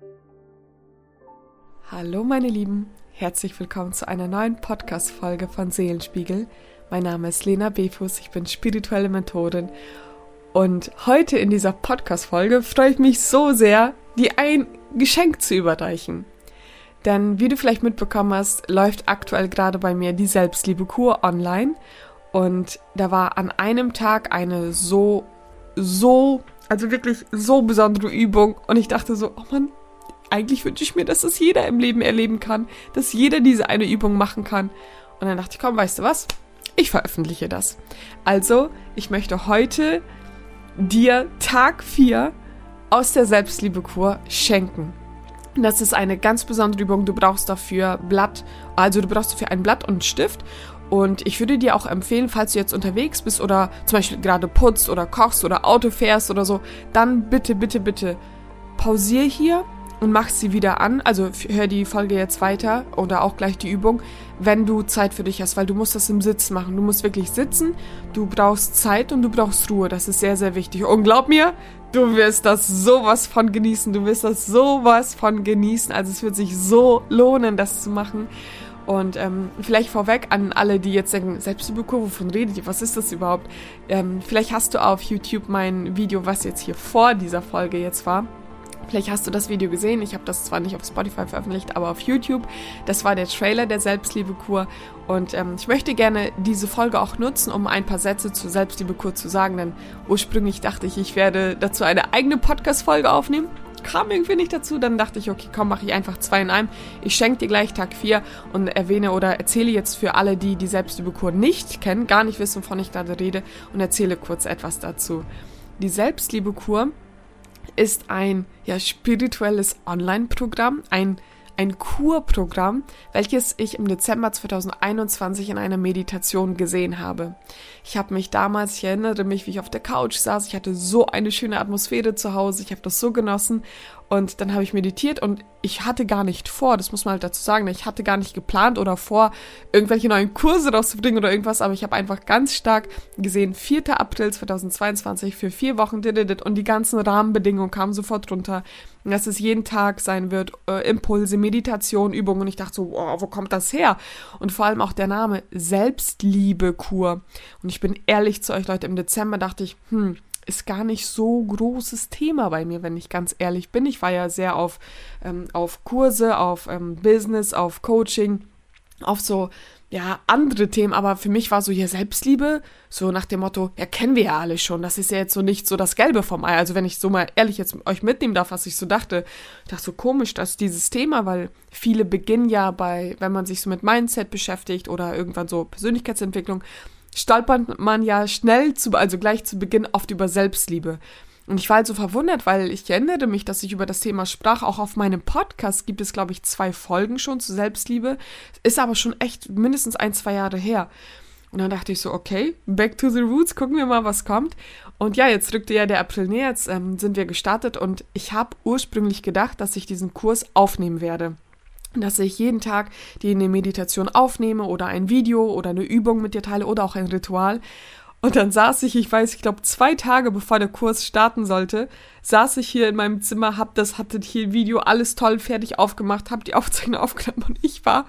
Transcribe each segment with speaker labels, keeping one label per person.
Speaker 1: Hallo meine Lieben, herzlich willkommen zu einer neuen Podcast-Folge von Seelenspiegel. Mein Name ist Lena Befus, ich bin spirituelle Mentorin und heute in dieser Podcast-Folge freue ich mich so sehr, dir ein Geschenk zu überreichen. Denn wie du vielleicht mitbekommen hast, läuft aktuell gerade bei mir die Selbstliebe-Kur online und da war an einem Tag eine wirklich so besondere Übung und ich dachte so, oh Mann, eigentlich wünsche ich mir, dass das jeder im Leben erleben kann, dass jeder diese eine Übung machen kann. Und dann dachte ich, komm, weißt du was? Ich veröffentliche das. Also, ich möchte heute dir Tag 4 aus der Selbstliebe-Kur schenken. Das ist eine ganz besondere Übung. Du brauchst dafür ein Blatt und einen Stift. Und ich würde dir auch empfehlen, falls du jetzt unterwegs bist oder zum Beispiel gerade putzt oder kochst oder Auto fährst oder so, dann bitte pausier hier und mach sie wieder an, also hör die Folge jetzt weiter oder auch gleich die Übung, wenn du Zeit für dich hast, weil du musst das im Sitzen machen. Du musst wirklich sitzen, du brauchst Zeit und du brauchst Ruhe, das ist sehr, sehr wichtig. Und glaub mir, du wirst das sowas von genießen, also es wird sich so lohnen, das zu machen. Und vielleicht vorweg an alle, die jetzt denken, Selbstliebe-Kur, wovon redet ihr, was ist das überhaupt? Vielleicht hast du auf YouTube mein Video, was jetzt hier vor dieser Folge jetzt war. Vielleicht hast du das Video gesehen, ich habe das zwar nicht auf Spotify veröffentlicht, aber auf YouTube. Das war der Trailer der Selbstliebe-Kur und ich möchte gerne diese Folge auch nutzen, um ein paar Sätze zur Selbstliebe-Kur zu sagen, denn ursprünglich dachte ich werde dazu eine eigene Podcast-Folge aufnehmen. Kam irgendwie nicht dazu, dann dachte ich, okay, komm, mache ich einfach 2 in einem. Ich schenke dir gleich Tag 4 und erwähne oder erzähle jetzt für alle, die die Selbstliebe-Kur nicht kennen, gar nicht wissen, wovon ich gerade rede und erzähle kurz etwas dazu. Die Selbstliebe-Kur ist ein spirituelles Online-Programm, ein Kurprogramm, welches ich im Dezember 2021 in einer Meditation gesehen habe. Ich erinnere mich, wie ich auf der Couch saß, ich hatte so eine schöne Atmosphäre zu Hause, ich habe das so genossen und dann habe ich meditiert und ich hatte gar nicht vor, das muss man halt dazu sagen, ich hatte gar nicht geplant oder vor, irgendwelche neuen Kurse rauszubringen oder irgendwas, aber ich habe einfach ganz stark gesehen, 4. April 2022 für 4 Wochen und die ganzen Rahmenbedingungen kamen sofort runter, dass es jeden Tag sein wird, Impulse, Meditation, Übungen und ich dachte so, wow, wo kommt das her? Und vor allem auch der Name Selbstliebe-Kur. Und ich bin ehrlich zu euch, Leute, im Dezember dachte ich, ist gar nicht so großes Thema bei mir, wenn ich ganz ehrlich bin. Ich war ja sehr auf Kurse, auf Business, auf Coaching, auf so, andere Themen, aber für mich war so, Selbstliebe, so nach dem Motto, kennen wir ja alle schon, das ist ja jetzt so nicht so das Gelbe vom Ei, also wenn ich so mal ehrlich jetzt euch mitnehmen darf, was ich so dachte, ich dachte so komisch, dass dieses Thema, weil viele beginnen ja wenn man sich so mit Mindset beschäftigt oder irgendwann so Persönlichkeitsentwicklung, stolpert man ja gleich zu Beginn oft über Selbstliebe. Und ich war halt so verwundert, weil ich erinnere mich, dass ich über das Thema sprach. Auch auf meinem Podcast gibt es, glaube ich, 2 Folgen schon zu Selbstliebe. Ist aber schon echt mindestens 1-2 Jahre her. Und dann dachte ich so, okay, back to the roots, gucken wir mal, was kommt. Und jetzt rückte ja der April näher, jetzt sind wir gestartet. Und ich habe ursprünglich gedacht, dass ich diesen Kurs aufnehmen werde. Dass ich jeden Tag eine Meditation aufnehme oder ein Video oder eine Übung mit dir teile oder auch ein Ritual. Und dann saß ich glaube 2 Tage bevor der Kurs starten sollte, saß ich hier in meinem Zimmer, hatte hier Video, alles toll, fertig aufgemacht, habe die Aufzeichnung aufgenommen und ich war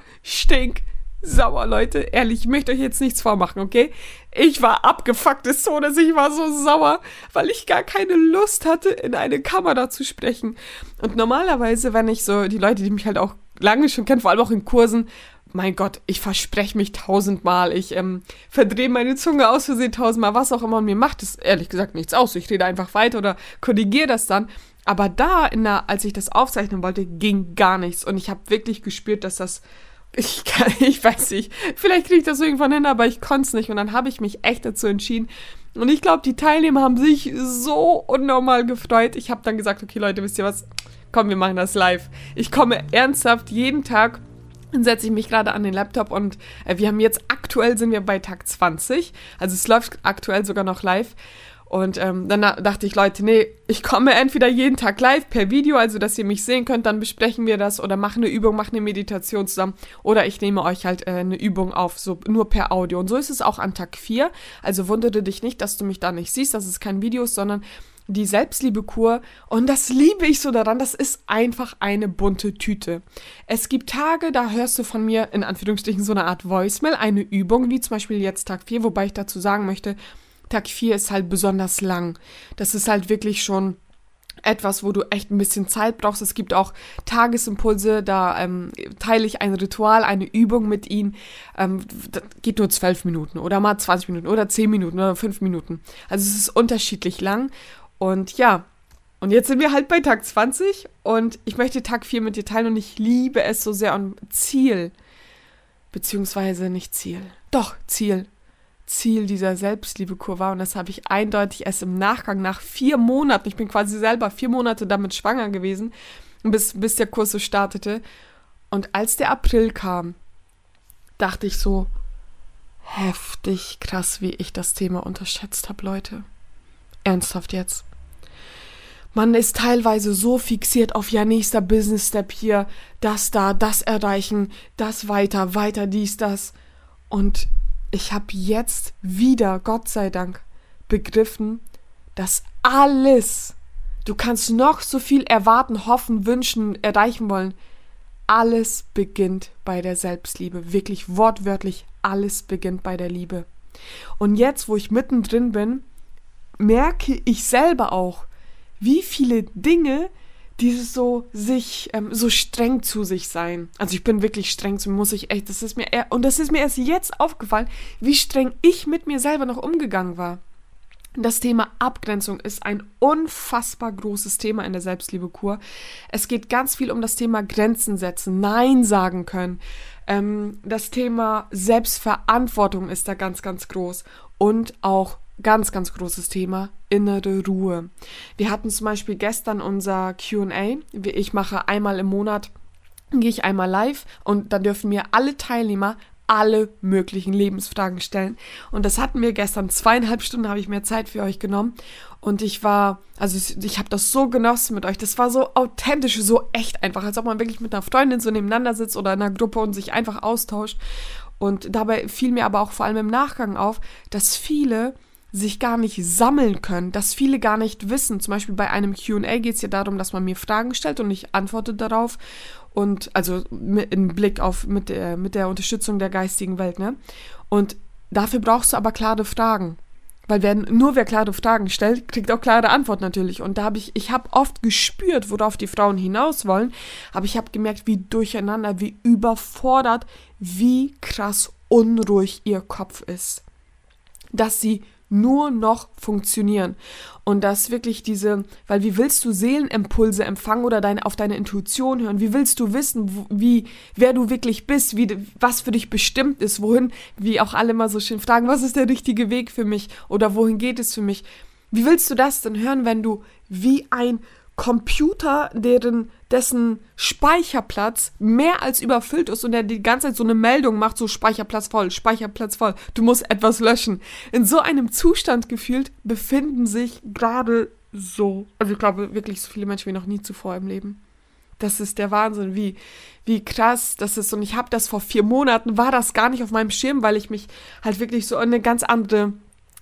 Speaker 1: stinksauer, Leute. Ehrlich, ich möchte euch jetzt nichts vormachen, okay? Ich war abgefuckt des Todes, ich war so sauer, weil ich gar keine Lust hatte, in eine Kamera zu sprechen. Und normalerweise, wenn ich so, die Leute, die mich halt auch lange schon kennen, vor allem auch in Kursen, mein Gott, ich verspreche mich 1000-mal, ich verdrehe meine Zunge aus Versehen 1000-mal, was auch immer, und mir macht es ehrlich gesagt nichts aus. Ich rede einfach weiter oder korrigiere das dann. Aber da, als ich das aufzeichnen wollte, ging gar nichts. Und ich habe wirklich gespürt, dass das, ich weiß nicht, vielleicht kriege ich das irgendwann hin, aber ich konnte es nicht. Und dann habe ich mich echt dazu entschieden. Und ich glaube, die Teilnehmer haben sich so unnormal gefreut. Ich habe dann gesagt, okay Leute, wisst ihr was? Komm, wir machen das live. Ich komme ernsthaft jeden Tag. Dann setze ich mich gerade an den Laptop und aktuell sind wir bei Tag 20, also es läuft aktuell sogar noch live und dann dachte ich, Leute, nee, ich komme entweder jeden Tag live per Video, also dass ihr mich sehen könnt, dann besprechen wir das oder mache eine Übung, mache eine Meditation zusammen oder ich nehme euch halt eine Übung auf, so nur per Audio und so ist es auch an Tag 4, also wundere dich nicht, dass du mich da nicht siehst, dass es kein Video ist, sondern die Selbstliebekur, und das liebe ich so daran, das ist einfach eine bunte Tüte. Es gibt Tage, da hörst du von mir in Anführungsstrichen so eine Art Voicemail, eine Übung, wie zum Beispiel jetzt Tag 4, wobei ich dazu sagen möchte, Tag 4 ist halt besonders lang. Das ist halt wirklich schon etwas, wo du echt ein bisschen Zeit brauchst. Es gibt auch Tagesimpulse, da teile ich ein Ritual, eine Übung mit ihnen. Das geht nur 12 Minuten oder mal 20 Minuten oder 10 Minuten oder 5 Minuten. Also es ist unterschiedlich lang. Und ja, und jetzt sind wir halt bei Tag 20 und ich möchte Tag 4 mit dir teilen und ich liebe es so sehr. Und Ziel dieser Selbstliebekur war, und das habe ich eindeutig erst im Nachgang nach 4 Monaten, ich bin quasi selber 4 Monate damit schwanger gewesen, bis der Kurs so startete. Und als der April kam, dachte ich so, heftig krass, wie ich das Thema unterschätzt habe, Leute. Ernsthaft jetzt. Man ist teilweise so fixiert auf, ja, nächster Business-Step hier, das da, das erreichen, das weiter, dies, das. Und ich habe jetzt wieder, Gott sei Dank, begriffen, dass alles, du kannst noch so viel erwarten, hoffen, wünschen, erreichen wollen, alles beginnt bei der Selbstliebe. Wirklich wortwörtlich, alles beginnt bei der Liebe. Und jetzt, wo ich mittendrin bin, merke ich selber auch, wie viele Dinge dieses so streng zu sich sein. Also ich bin wirklich streng zu mir, muss ich echt, das ist mir erst jetzt aufgefallen, wie streng ich mit mir selber noch umgegangen war. Das Thema Abgrenzung ist ein unfassbar großes Thema in der Selbstliebekur. Es geht ganz viel um das Thema Grenzen setzen, Nein sagen können. Das Thema Selbstverantwortung ist da ganz, ganz groß. Und auch ganz, ganz großes Thema, innere Ruhe. Wir hatten zum Beispiel gestern unser Q&A. Ich mache einmal im Monat, gehe ich einmal live und dann dürfen mir alle Teilnehmer alle möglichen Lebensfragen stellen. Und das hatten wir gestern, 2,5 Stunden habe ich mir Zeit für euch genommen. Und ich habe das so genossen mit euch. Das war so authentisch, so echt einfach, als ob man wirklich mit einer Freundin so nebeneinander sitzt oder in einer Gruppe und sich einfach austauscht. Und dabei fiel mir aber auch vor allem im Nachgang auf, dass viele sich gar nicht sammeln können, dass viele gar nicht wissen. Zum Beispiel bei einem Q&A geht es ja darum, dass man mir Fragen stellt und ich antworte darauf. Und also im Blick auf mit der Unterstützung der geistigen Welt, ne? Und dafür brauchst du aber klare Fragen. Weil wer klare Fragen stellt, kriegt auch klare Antworten natürlich. Und da ich habe oft gespürt, worauf die Frauen hinaus wollen, aber ich habe gemerkt, wie durcheinander, wie überfordert, wie krass unruhig ihr Kopf ist. Dass sie nur noch funktionieren. Und das wirklich weil wie willst du Seelenimpulse empfangen oder auf deine Intuition hören? Wie willst du wissen, wer du wirklich bist, was für dich bestimmt ist, wohin, wie auch alle mal so schön fragen, was ist der richtige Weg für mich oder wohin geht es für mich? Wie willst du das denn hören, wenn du wie ein Computer, dessen Speicherplatz mehr als überfüllt ist und der die ganze Zeit so eine Meldung macht, so Speicherplatz voll, du musst etwas löschen. In so einem Zustand gefühlt befinden sich gerade so, also ich glaube wirklich so viele Menschen wie noch nie zuvor im Leben. Das ist der Wahnsinn, wie krass das ist. Und ich habe das vor 4 Monaten, war das gar nicht auf meinem Schirm, weil ich mich halt wirklich so in einem ganz anderen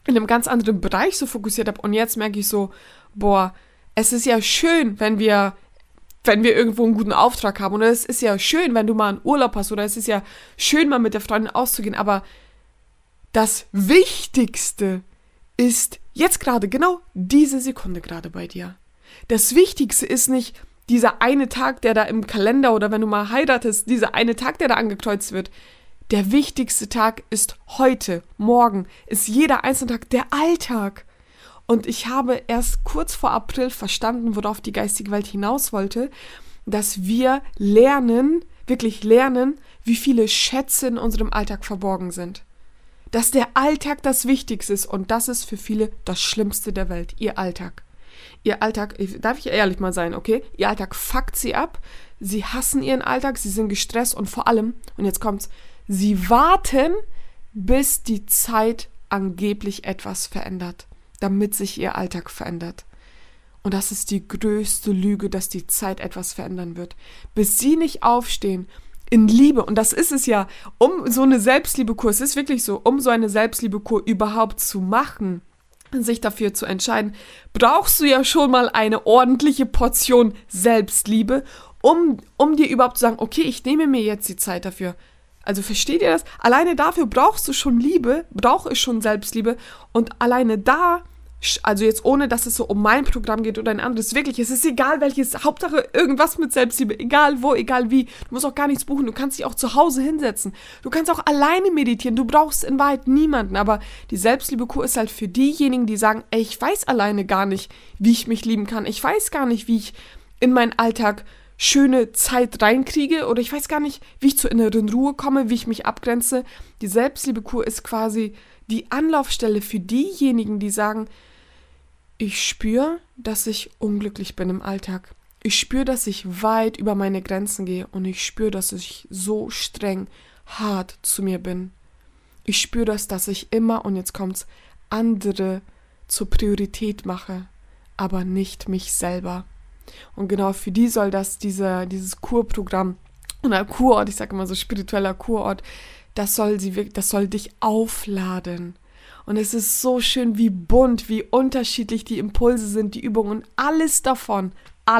Speaker 1: Bereich so fokussiert habe. Und jetzt merke ich so, boah, es ist ja schön, wenn wir irgendwo einen guten Auftrag haben. Und es ist ja schön, wenn du mal einen Urlaub hast. Oder es ist ja schön, mal mit der Freundin auszugehen. Aber das Wichtigste ist jetzt gerade, genau diese Sekunde gerade bei dir. Das Wichtigste ist nicht dieser eine Tag, der da im Kalender oder wenn du mal heiratest, dieser eine Tag, der da angekreuzt wird. Der wichtigste Tag ist heute, morgen, ist jeder einzelne Tag der Alltag. Und ich habe erst kurz vor April verstanden, worauf die geistige Welt hinaus wollte, dass wir wirklich lernen, wie viele Schätze in unserem Alltag verborgen sind. Dass der Alltag das Wichtigste ist und das ist für viele das Schlimmste der Welt, ihr Alltag. Ihr Alltag, darf ich ehrlich mal sein, okay? Ihr Alltag fuckt sie ab, sie hassen ihren Alltag, sie sind gestresst und vor allem, und jetzt kommt's, sie warten, bis die Zeit angeblich etwas verändert, damit sich ihr Alltag verändert. Und das ist die größte Lüge, dass die Zeit etwas verändern wird. Bis sie nicht aufstehen, in Liebe, und das ist es ja, um so eine Selbstliebekur, es ist wirklich so, um so eine Selbstliebekur überhaupt zu machen, sich dafür zu entscheiden, brauchst du ja schon mal eine ordentliche Portion Selbstliebe, um dir überhaupt zu sagen, okay, ich nehme mir jetzt die Zeit dafür. Also versteht ihr das? Alleine dafür brauchst du schon Liebe, brauche ich schon Selbstliebe und alleine da, also jetzt ohne, dass es so um mein Programm geht oder ein anderes, wirklich, es ist egal welches, Hauptsache irgendwas mit Selbstliebe, egal wo, egal wie, du musst auch gar nichts buchen, du kannst dich auch zu Hause hinsetzen, du kannst auch alleine meditieren, du brauchst in Wahrheit niemanden, aber die Selbstliebe-Kur ist halt für diejenigen, die sagen, ey, ich weiß alleine gar nicht, wie ich mich lieben kann, ich weiß gar nicht, wie ich in meinen Alltag schöne Zeit reinkriege oder ich weiß gar nicht, wie ich zur inneren Ruhe komme, wie ich mich abgrenze. Die Selbstliebe-Kur ist quasi die Anlaufstelle für diejenigen, die sagen, ich spüre, dass ich unglücklich bin im Alltag. Ich spüre, dass ich weit über meine Grenzen gehe und ich spüre, dass ich so streng, hart zu mir bin. Ich spüre das, dass ich immer, und jetzt kommt's, andere zur Priorität mache, aber nicht mich selber. Und genau für die soll das dieses Kurprogramm oder Kurort, ich sage immer so spiritueller Kurort, das soll dich aufladen. Und es ist so schön, wie bunt, wie unterschiedlich die Impulse sind, die Übungen und alles davon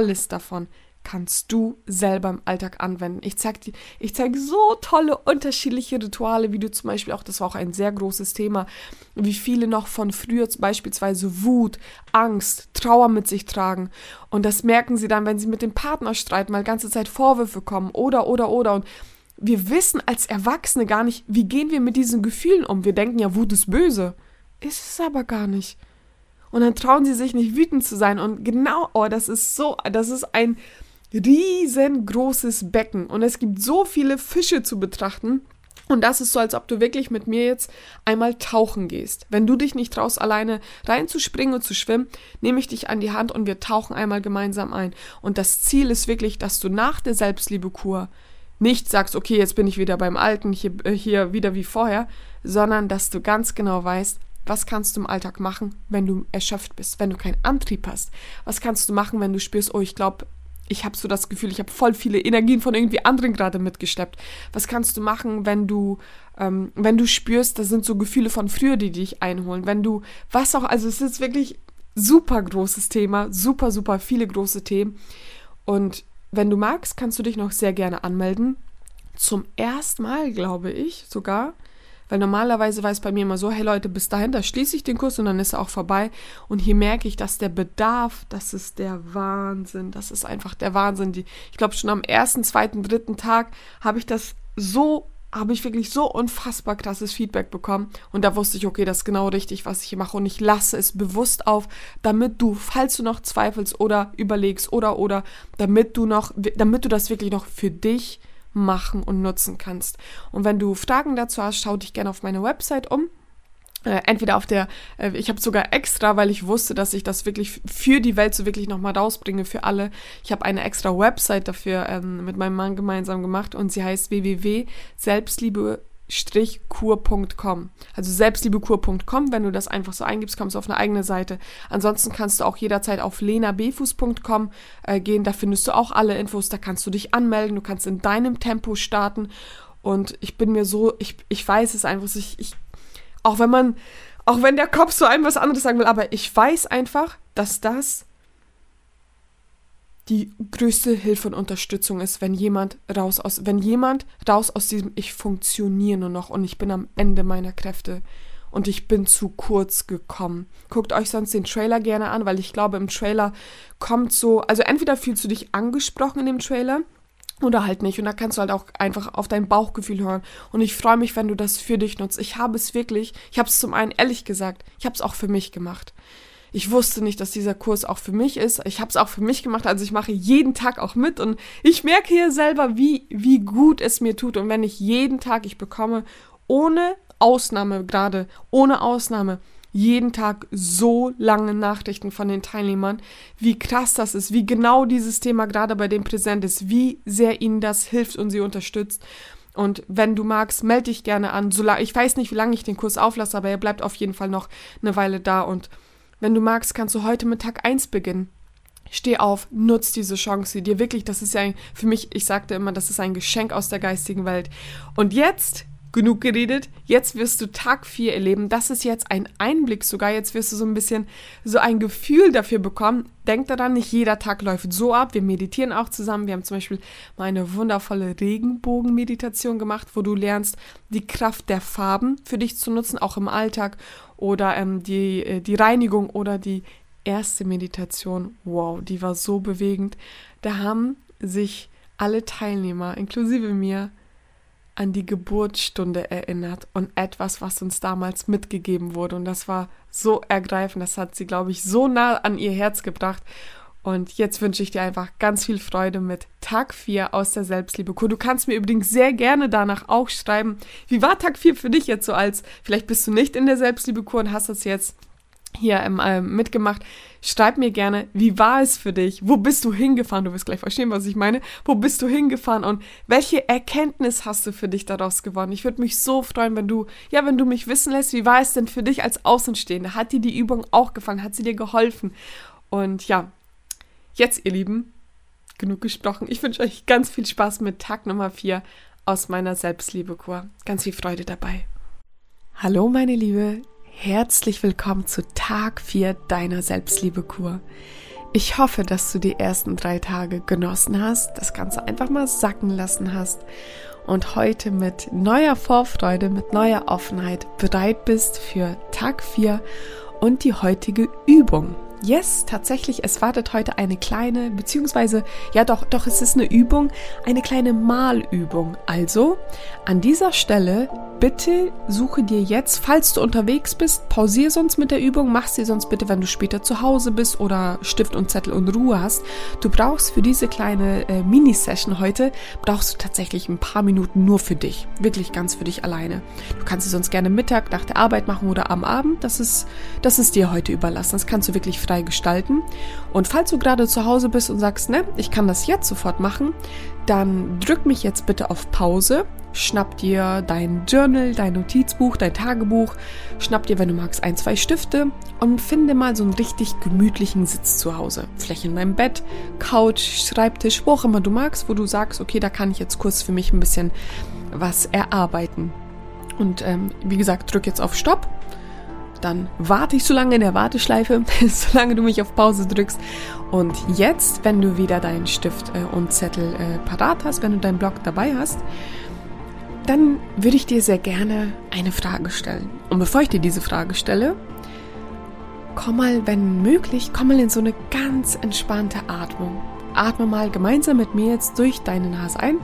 Speaker 1: kannst du selber im Alltag anwenden. Ich zeige so tolle unterschiedliche Rituale, wie du zum Beispiel auch, das war auch ein sehr großes Thema, wie viele noch von früher beispielsweise Wut, Angst, Trauer mit sich tragen. Und das merken sie dann, wenn sie mit dem Partner streiten, weil die ganze Zeit Vorwürfe kommen oder. Und wir wissen als Erwachsene gar nicht, wie gehen wir mit diesen Gefühlen um. Wir denken ja, Wut ist böse. Ist es aber gar nicht. Und dann trauen sie sich nicht, wütend zu sein. Und genau, das ist ein riesengroßes Becken. Und es gibt so viele Fische zu betrachten. Und das ist so, als ob du wirklich mit mir jetzt einmal tauchen gehst. Wenn du dich nicht traust, alleine reinzuspringen und zu schwimmen, nehme ich dich an die Hand und wir tauchen einmal gemeinsam ein. Und das Ziel ist wirklich, dass du nach der Selbstliebe-Kur nicht sagst, okay, jetzt bin ich wieder beim Alten, hier wieder wie vorher, sondern dass du ganz genau weißt, was kannst du im Alltag machen, wenn du erschöpft bist, wenn du keinen Antrieb hast? Was kannst du machen, wenn du spürst, oh, ich glaube, ich habe so das Gefühl, ich habe voll viele Energien von irgendwie anderen gerade mitgesteppt. Was kannst du machen, wenn du spürst, das sind so Gefühle von früher, die dich einholen? Also es ist wirklich super großes Thema, super, super viele große Themen. Und wenn du magst, kannst du dich noch sehr gerne anmelden. Zum ersten Mal, glaube ich, sogar. Weil normalerweise war es bei mir immer so, hey Leute, bis dahin, da schließe ich den Kurs und dann ist er auch vorbei. Und hier merke ich, dass der Bedarf, das ist der Wahnsinn. Das ist einfach der Wahnsinn. Ich glaube, schon am 1., 2., 3. Tag habe ich wirklich so unfassbar krasses Feedback bekommen. Und da wusste ich, okay, das ist genau richtig, was ich hier mache. Und ich lasse es bewusst auf, damit du, falls du noch zweifelst oder überlegst oder, damit du das wirklich noch für dich machen und nutzen kannst. Und wenn du Fragen dazu hast, schau dich gerne auf meine Website um. Entweder ich habe sogar extra, weil ich wusste, dass ich das wirklich für die Welt so wirklich nochmal rausbringe, für alle. Ich habe eine extra Website dafür mit meinem Mann gemeinsam gemacht und sie heißt www.selbstliebe-kur.com. Also selbstliebekur.com, wenn du das einfach so eingibst, kommst du auf eine eigene Seite. Ansonsten kannst du auch jederzeit auf lenabefus.com gehen, da findest du auch alle Infos, da kannst du dich anmelden, du kannst in deinem Tempo starten und ich weiß es einfach, auch wenn der Kopf so einem was anderes sagen will, aber ich weiß einfach, dass das die größte Hilfe und Unterstützung ist, wenn jemand raus aus diesem ich funktioniere nur noch und ich bin am Ende meiner Kräfte und ich bin zu kurz gekommen. Guckt euch sonst den Trailer gerne an, weil ich glaube, im Trailer kommt so, also entweder fühlst du dich angesprochen in dem Trailer oder halt nicht. Und da kannst du halt auch einfach auf dein Bauchgefühl hören. Und ich freue mich, wenn du das für dich nutzt. Ich habe es zum einen, ehrlich gesagt, ich habe es auch für mich gemacht. Ich wusste nicht, dass dieser Kurs auch für mich ist. Ich habe es auch für mich gemacht, also ich mache jeden Tag auch mit. Und ich merke hier selber, wie gut es mir tut. Und wenn ich jeden Tag, ich bekomme ohne Ausnahme, jeden Tag so lange Nachrichten von den Teilnehmern, wie krass das ist, wie genau dieses Thema gerade bei denen präsent ist, wie sehr ihnen das hilft und sie unterstützt. Und wenn du magst, melde dich gerne an. Ich weiß nicht, wie lange ich den Kurs auflasse, aber er bleibt auf jeden Fall noch eine Weile da. Und wenn du magst, kannst du heute mit Tag 1 beginnen. Steh auf, nutz diese Chance, das ist ja für mich, ich sagte immer, das ist ein Geschenk aus der geistigen Welt. Und jetzt genug geredet. Jetzt wirst du Tag 4 erleben. Das ist jetzt ein Einblick sogar. Jetzt wirst du so ein bisschen so ein Gefühl dafür bekommen. Denk daran, nicht jeder Tag läuft so ab. Wir meditieren auch zusammen. Wir haben zum Beispiel mal eine wundervolle Regenbogen-Meditation gemacht, wo du lernst, die Kraft der Farben für dich zu nutzen, auch im Alltag. Oder die Reinigung oder die erste Meditation. Wow, die war so bewegend. Da haben sich alle Teilnehmer, inklusive mir, an die Geburtsstunde erinnert und etwas, was uns damals mitgegeben wurde. Und das war so ergreifend. Das hat sie, glaube ich, so nah an ihr Herz gebracht. Und jetzt wünsche ich dir einfach ganz viel Freude mit Tag 4 aus der Selbstliebe-Kur. Du kannst mir übrigens sehr gerne danach auch schreiben, wie war Tag 4 für dich jetzt so als, vielleicht bist du nicht in der Selbstliebe-Kur und hast das jetzt hier mitgemacht. Schreib mir gerne, wie war es für dich? Wo bist du hingefahren? Du wirst gleich verstehen, was ich meine. Wo bist du hingefahren und welche Erkenntnis hast du für dich daraus gewonnen? Ich würde mich so freuen, wenn du mich wissen lässt, wie war es denn für dich als Außenstehende? Hat dir die Übung auch gefallen? Hat sie dir geholfen? Und ja, jetzt, ihr Lieben, genug gesprochen. Ich wünsche euch ganz viel Spaß mit Tag Nummer 4 aus meiner Selbstliebe-Kur. Ganz viel Freude dabei. Hallo, meine Liebe. Herzlich willkommen zu Tag 4 deiner Selbstliebe-Kur. Ich hoffe, dass du die ersten 3 Tage genossen hast, das Ganze einfach mal sacken lassen hast und heute mit neuer Vorfreude, mit neuer Offenheit bereit bist für Tag 4 und die heutige Übung. Yes, tatsächlich, es wartet heute eine kleine, beziehungsweise, ja doch, es ist eine Übung, eine kleine Malübung. Also, an dieser Stelle, bitte suche dir jetzt, falls du unterwegs bist, pausier sonst mit der Übung, mach sie sonst bitte, wenn du später zu Hause bist oder Stift und Zettel und Ruhe hast. Du brauchst für diese kleine Mini-Session heute, brauchst du tatsächlich ein paar Minuten nur für dich. Wirklich ganz für dich alleine. Du kannst sie sonst gerne Mittag nach der Arbeit machen oder am Abend. Das ist dir heute überlassen. Das kannst du wirklich frei gestalten. Und falls du gerade zu Hause bist und sagst, ne, ich kann das jetzt sofort machen, dann drück mich jetzt bitte auf Pause, schnapp dir dein Journal, dein Notizbuch, dein Tagebuch, schnapp dir, wenn du magst, 1, 2 Stifte und finde mal so einen richtig gemütlichen Sitz zu Hause. Vielleicht in deinem Bett, Couch, Schreibtisch, wo auch immer du magst, wo du sagst, okay, da kann ich jetzt kurz für mich ein bisschen was erarbeiten. Und wie gesagt, drück jetzt auf Stopp. Dann warte ich so lange in der Warteschleife, solange du mich auf Pause drückst. Und jetzt, wenn du wieder deinen Stift und Zettel parat hast, wenn du deinen Block dabei hast, dann würde ich dir sehr gerne eine Frage stellen. Und bevor ich dir diese Frage stelle, komm mal, wenn möglich, in so eine ganz entspannte Atmung. Atme mal gemeinsam mit mir jetzt durch deine Nase ein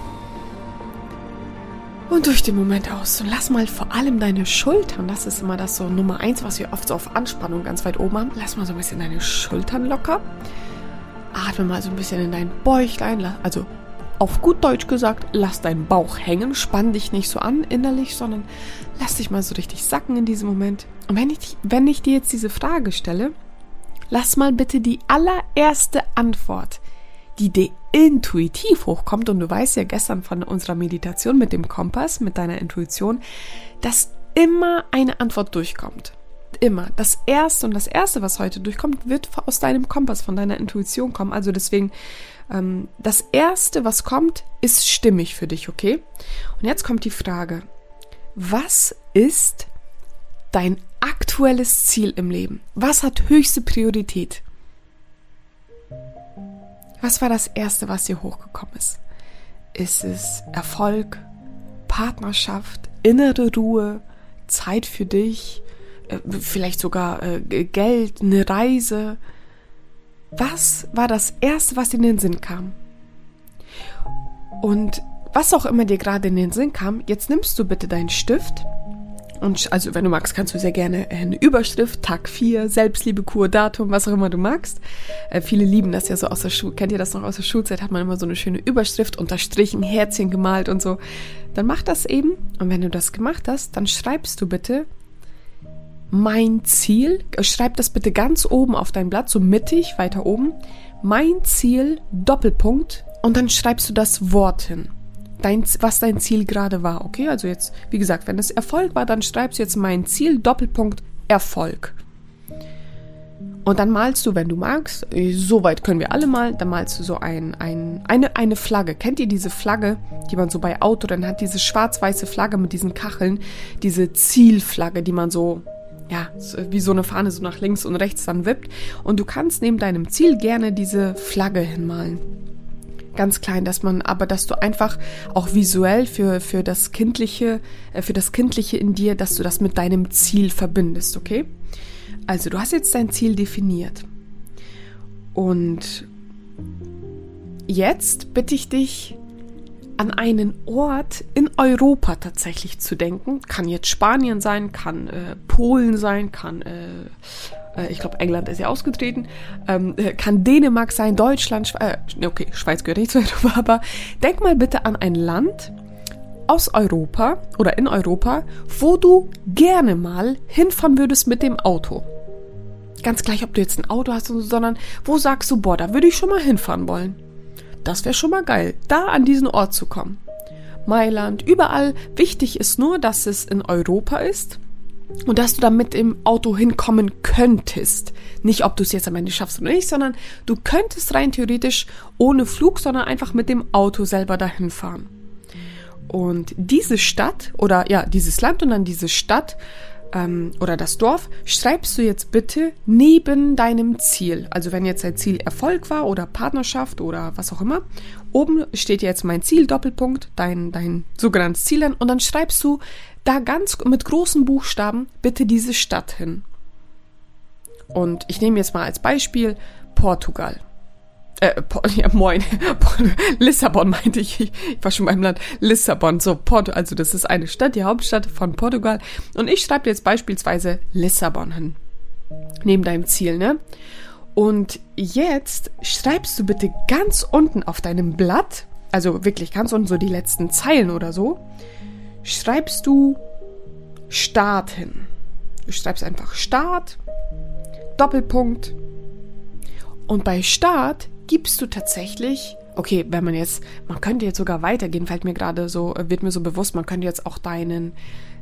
Speaker 1: und durch den Moment aus. Und lass mal vor allem deine Schultern, das ist immer das so Nummer 1, was wir oft so auf Anspannung ganz weit oben haben. Lass mal so ein bisschen deine Schultern locker. Atme mal so ein bisschen in dein Bäuchlein, also auf gut Deutsch gesagt, lass deinen Bauch hängen, spann dich nicht so an innerlich, sondern lass dich mal so richtig sacken in diesem Moment. Und wenn ich dir jetzt diese Frage stelle, lass mal bitte die allererste Antwort, die dir intuitiv hochkommt, und du weißt ja gestern von unserer Meditation mit dem Kompass, mit deiner Intuition, dass immer eine Antwort durchkommt. Immer. Das Erste, was heute durchkommt, wird aus deinem Kompass, von deiner Intuition kommen. Also deswegen, das Erste, was kommt, ist stimmig für dich, okay? Und jetzt kommt die Frage, was ist dein aktuelles Ziel im Leben? Was hat höchste Priorität? Was war das Erste, was dir hochgekommen ist? Ist es Erfolg, Partnerschaft, innere Ruhe, Zeit für dich, vielleicht sogar Geld, eine Reise? Was war das Erste, was dir in den Sinn kam? Und was auch immer dir gerade in den Sinn kam, jetzt nimmst du bitte deinen Stift und, also wenn du magst, kannst du sehr gerne eine Überschrift, Tag 4, Selbstliebe-Kur, Datum, was auch immer du magst. Viele lieben das ja so aus der Schule. Kennt ihr das noch aus der Schulzeit? Hat man immer so eine schöne Überschrift, unterstrichen, Herzchen gemalt und so. Dann mach das eben. Und wenn du das gemacht hast, dann schreibst du bitte mein Ziel. Schreib das bitte ganz oben auf dein Blatt, so mittig, weiter oben. Mein Ziel, Doppelpunkt. Und dann schreibst du das Wort hin. Was dein Ziel gerade war, okay? Also jetzt, wie gesagt, wenn es Erfolg war, dann schreibst du jetzt mein Ziel, Doppelpunkt, Erfolg. Und dann malst du, wenn du magst, so weit können wir alle malen, dann malst du so eine Flagge. Kennt ihr diese Flagge, die man so bei Auto dann hat, diese schwarz-weiße Flagge mit diesen Kacheln, diese Zielflagge, die man so, ja, wie so eine Fahne so nach links und rechts dann wippt. Und du kannst neben deinem Ziel gerne diese Flagge hinmalen. Ganz klein, dass du einfach auch visuell für das Kindliche in dir, dass du das mit deinem Ziel verbindest, okay? Also, du hast jetzt dein Ziel definiert. Und jetzt bitte ich dich, an einen Ort in Europa tatsächlich zu denken. Kann jetzt Spanien sein, kann Polen sein, kann, ich glaube, England ist ja ausgetreten, kann Dänemark sein, Deutschland, Schweiz gehört nicht zu Europa, aber denk mal bitte an ein Land aus Europa oder in Europa, wo du gerne mal hinfahren würdest mit dem Auto. Ganz gleich, ob du jetzt ein Auto hast, sondern wo sagst du, boah, da würde ich schon mal hinfahren wollen. Das wäre schon mal geil, da an diesen Ort zu kommen. Mailand, überall. Wichtig ist nur, dass es in Europa ist und dass du da mit dem Auto hinkommen könntest. Nicht, ob du es jetzt am Ende schaffst oder nicht, sondern du könntest rein theoretisch ohne Flug, sondern einfach mit dem Auto selber dahin fahren. Und diese Stadt oder ja, dieses Land und dann diese Stadt oder das Dorf schreibst du jetzt bitte neben deinem Ziel. Also wenn jetzt dein Ziel Erfolg war oder Partnerschaft oder was auch immer, oben steht jetzt mein Ziel, Doppelpunkt, dein sogenanntes Ziel an und dann schreibst du da ganz mit großen Buchstaben bitte diese Stadt hin. Und ich nehme jetzt mal als Beispiel Portugal. Lissabon meinte ich. Ich war schon beim Land. Lissabon, so also das ist eine Stadt, die Hauptstadt von Portugal. Und ich schreibe jetzt beispielsweise Lissabon hin. Neben deinem Ziel, ne? Und jetzt schreibst du bitte ganz unten auf deinem Blatt, also wirklich ganz unten, so die letzten Zeilen oder so, schreibst du Start hin. Du schreibst einfach Start, Doppelpunkt. Und bei Start gibst du tatsächlich, okay, man könnte jetzt sogar weitergehen, wird mir so bewusst, man könnte jetzt auch dein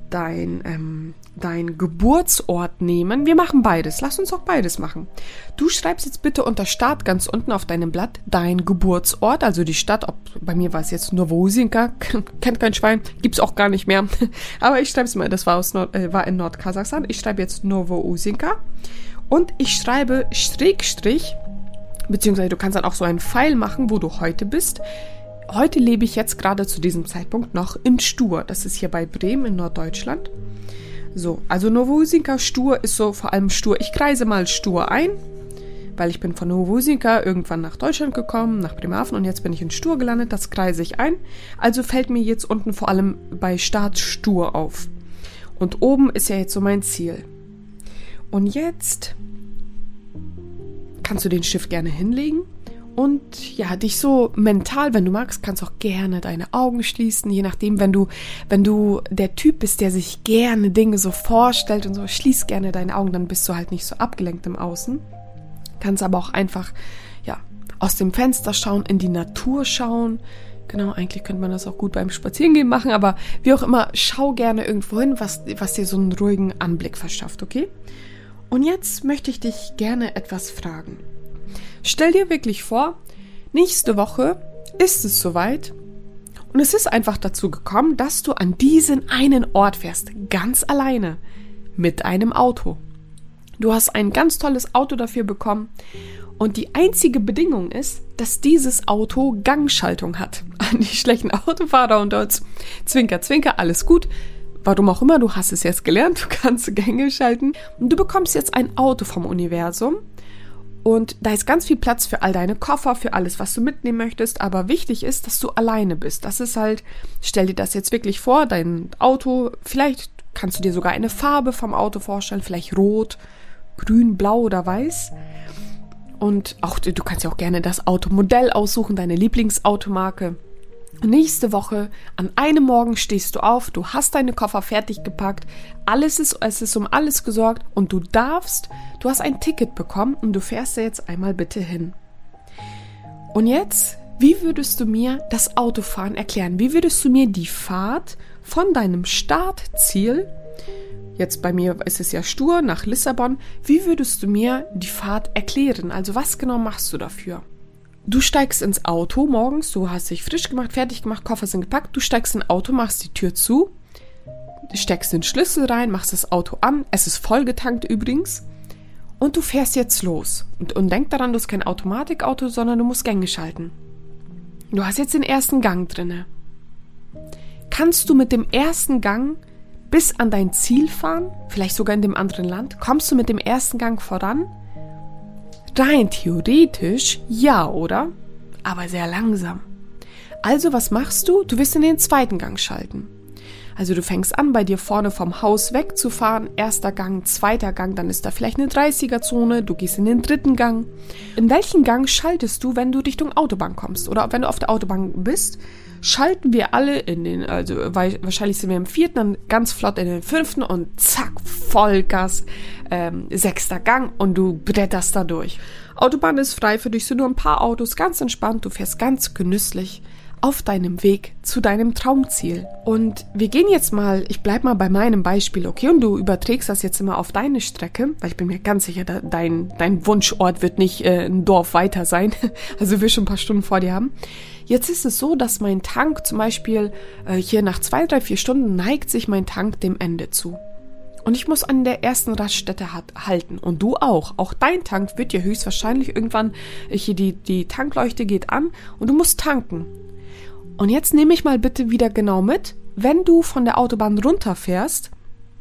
Speaker 1: Geburtsort nehmen. Wir machen beides. Lass uns auch beides machen. Du schreibst jetzt bitte unter Start ganz unten auf deinem Blatt dein Geburtsort, also die Stadt, bei mir war es jetzt Novohusinka, kennt kein Schwein, gibt's auch gar nicht mehr. Aber ich schreibe es mal, das war in Nordkasachstan. Ich schreibe jetzt Novohusinka und ich schreibe Schrägstrich, beziehungsweise du kannst dann auch so einen Pfeil machen, wo du heute bist. Heute lebe ich jetzt gerade zu diesem Zeitpunkt noch in Stur. Das ist hier bei Bremen in Norddeutschland. So, also Novohusinka, Stur ist so vor allem Stur. Ich kreise mal Stur ein, weil ich bin von Novohusinka irgendwann nach Deutschland gekommen, nach Bremerhaven und jetzt bin ich in Stur gelandet. Das kreise ich ein. Also fällt mir jetzt unten vor allem bei Start Stur auf. Und oben ist ja jetzt so mein Ziel. Und jetzt kannst du den Stift gerne hinlegen und ja, dich so mental, wenn du magst, kannst auch gerne deine Augen schließen, je nachdem, wenn du der Typ bist, der sich gerne Dinge so vorstellt und so, schließ gerne deine Augen, dann bist du halt nicht so abgelenkt im Außen. Kannst aber auch einfach, ja, aus dem Fenster schauen, in die Natur schauen. Genau, eigentlich könnte man das auch gut beim Spazierengehen machen, aber wie auch immer, schau gerne irgendwo hin, was dir so einen ruhigen Anblick verschafft, okay? Und jetzt möchte ich dich gerne etwas fragen. Stell dir wirklich vor, nächste Woche ist es soweit und es ist einfach dazu gekommen, dass du an diesen einen Ort fährst, ganz alleine, mit einem Auto. Du hast ein ganz tolles Auto dafür bekommen und die einzige Bedingung ist, dass dieses Auto Gangschaltung hat. An die schlechten Autofahrer und dort Zwinker, Zwinker, alles gut. Warum auch immer, du hast es jetzt gelernt, du kannst Gänge schalten. Und du bekommst jetzt ein Auto vom Universum. Und da ist ganz viel Platz für all deine Koffer, für alles, was du mitnehmen möchtest. Aber wichtig ist, dass du alleine bist. Das ist halt, stell dir das jetzt wirklich vor, dein Auto, vielleicht kannst du dir sogar eine Farbe vom Auto vorstellen, vielleicht rot, grün, blau oder weiß. Und auch du kannst ja auch gerne das Automodell aussuchen, deine Lieblingsautomarke. Nächste Woche, an einem Morgen stehst du auf, du hast deine Koffer fertig gepackt, es ist um alles gesorgt und du hast ein Ticket bekommen und du fährst da jetzt einmal bitte hin. Und jetzt, wie würdest du mir das Autofahren erklären? Wie würdest du mir die Fahrt von deinem Startziel, jetzt bei mir ist es ja stur nach Lissabon, wie würdest du mir die Fahrt erklären? Also was genau machst du dafür? Du steigst ins Auto morgens, du hast dich frisch gemacht, fertig gemacht, Koffer sind gepackt, du steigst ins Auto, machst die Tür zu, steckst den Schlüssel rein, machst das Auto an, es ist vollgetankt übrigens und du fährst jetzt los. Und denk daran, du hast kein Automatikauto, sondern du musst Gänge schalten. Du hast jetzt den ersten Gang drinne. Kannst du mit dem ersten Gang bis an dein Ziel fahren? Vielleicht sogar in dem anderen Land? Kommst du mit dem ersten Gang voran? Rein theoretisch ja, oder? Aber sehr langsam. Also was machst du? Du wirst in den zweiten Gang schalten. Also du fängst an, bei dir vorne vom Haus wegzufahren. Erster Gang, zweiter Gang, dann ist da vielleicht eine 30er-Zone. Du gehst in den dritten Gang. In welchen Gang schaltest du, wenn du Richtung Autobahn kommst? Oder wenn du auf der Autobahn bist, schalten wir alle in den, also wahrscheinlich sind wir im vierten, dann ganz flott in den fünften und zack, Vollgas, 6. Gang und du bretterst da durch. Autobahn ist frei, für dich sind nur ein paar Autos, ganz entspannt, du fährst ganz genüsslich auf deinem Weg zu deinem Traumziel. Und wir gehen jetzt mal, ich bleib mal bei meinem Beispiel, okay? Und du überträgst das jetzt immer auf deine Strecke, weil ich bin mir ganz sicher, dein Wunschort wird nicht ein Dorf weiter sein, also wir schon ein paar Stunden vor dir haben. Jetzt ist es so, dass mein Tank zum Beispiel hier nach 2, 3, 4 Stunden neigt sich mein Tank dem Ende zu. Und ich muss an der ersten Raststätte halten. Und du auch. Auch dein Tank wird dir höchstwahrscheinlich irgendwann, hier die Tankleuchte geht an und du musst tanken. Und jetzt nehme ich mal bitte wieder genau mit, wenn du von der Autobahn runterfährst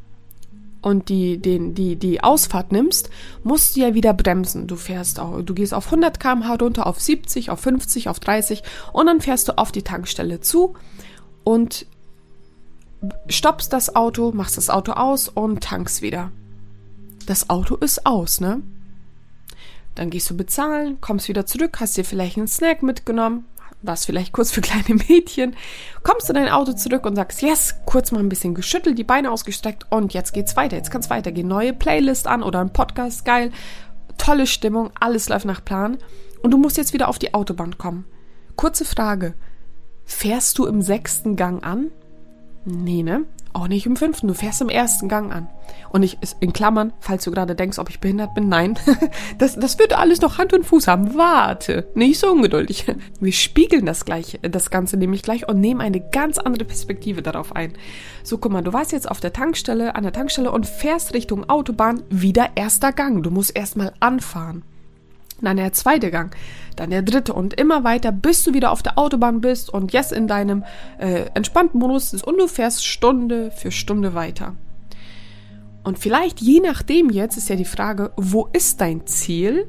Speaker 1: und die Ausfahrt nimmst, musst du ja wieder bremsen. Du gehst auf 100 km/h runter, auf 70, auf 50, auf 30 und dann fährst du auf die Tankstelle zu und stoppst das Auto, machst das Auto aus und tankst wieder. Das Auto ist aus, ne? Dann gehst du bezahlen, kommst wieder zurück, hast dir vielleicht einen Snack mitgenommen, warst vielleicht kurz für kleine Mädchen, kommst in dein Auto zurück und sagst, yes, kurz mal ein bisschen geschüttelt, die Beine ausgestreckt und jetzt geht's weiter, jetzt kann's weitergehen. Neue Playlist an oder ein Podcast, geil, tolle Stimmung, alles läuft nach Plan und du musst jetzt wieder auf die Autobahn kommen. Kurze Frage, fährst du im 6. Gang an? Nee, ne? Auch nicht im 5. Du fährst im 1. Gang an. Und ich, in Klammern, falls du gerade denkst, ob ich behindert bin, nein. Das würde alles noch Hand und Fuß haben. Warte, nicht so ungeduldig. Wir spiegeln das Ganze nämlich gleich und nehmen eine ganz andere Perspektive darauf ein. So, guck mal, du warst jetzt an der Tankstelle und fährst Richtung Autobahn, wieder 1. Gang. Du musst erstmal anfahren. Dann der 2. Gang, dann der 3. und immer weiter, bis du wieder auf der Autobahn bist und jetzt in deinem entspannten Modus ist und du fährst Stunde für Stunde weiter. Und vielleicht, je nachdem jetzt, ist ja die Frage, wo ist dein Ziel?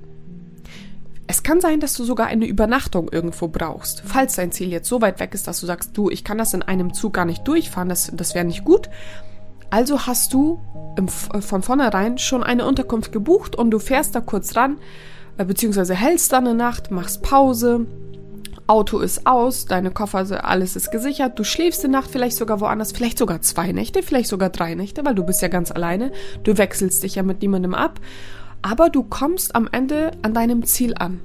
Speaker 1: Es kann sein, dass du sogar eine Übernachtung irgendwo brauchst. Falls dein Ziel jetzt so weit weg ist, dass du sagst, du, ich kann das in einem Zug gar nicht durchfahren, das wäre nicht gut. Also hast du von vornherein schon eine Unterkunft gebucht und du fährst da kurz ran, beziehungsweise hältst da eine Nacht, machst Pause, Auto ist aus, deine Koffer, alles ist gesichert, du schläfst die Nacht vielleicht sogar woanders, vielleicht sogar 2 Nächte, vielleicht sogar 3 Nächte, weil du bist ja ganz alleine, du wechselst dich ja mit niemandem ab, aber du kommst am Ende an deinem Ziel an.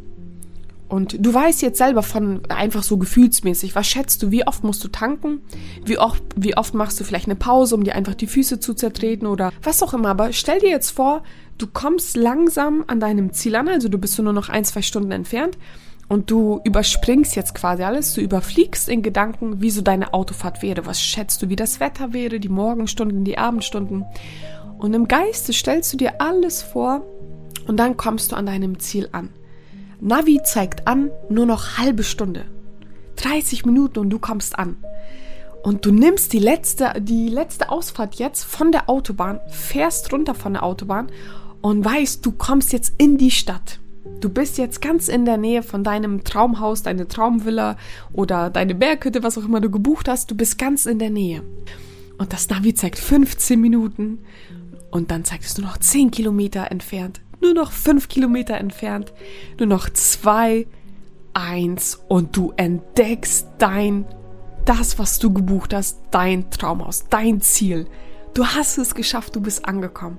Speaker 1: Und du weißt jetzt selber von einfach so gefühlsmäßig, was schätzt du, wie oft musst du tanken, wie oft machst du vielleicht eine Pause, um dir einfach die Füße zu zertreten oder was auch immer. Aber stell dir jetzt vor, du kommst langsam an deinem Ziel an, also du bist nur noch 1, 2 Stunden entfernt und du überspringst jetzt quasi alles, du überfliegst in Gedanken, wie so deine Autofahrt wäre. Was schätzt du, wie das Wetter wäre, die Morgenstunden, die Abendstunden. Und im Geiste stellst du dir alles vor und dann kommst du an deinem Ziel an. Navi zeigt an, nur noch halbe Stunde. 30 Minuten und du kommst an. Und du nimmst die letzte Ausfahrt jetzt von der Autobahn, fährst runter von der Autobahn und weißt, du kommst jetzt in die Stadt. Du bist jetzt ganz in der Nähe von deinem Traumhaus, deine Traumvilla oder deine Berghütte, was auch immer du gebucht hast. Du bist ganz in der Nähe. Und das Navi zeigt 15 Minuten und dann zeigt es nur noch 10 Kilometer entfernt. Nur noch 5 Kilometer entfernt, nur noch 2, 1 und du entdeckst das, was du gebucht hast, dein Traumhaus, dein Ziel. Du hast es geschafft, du bist angekommen.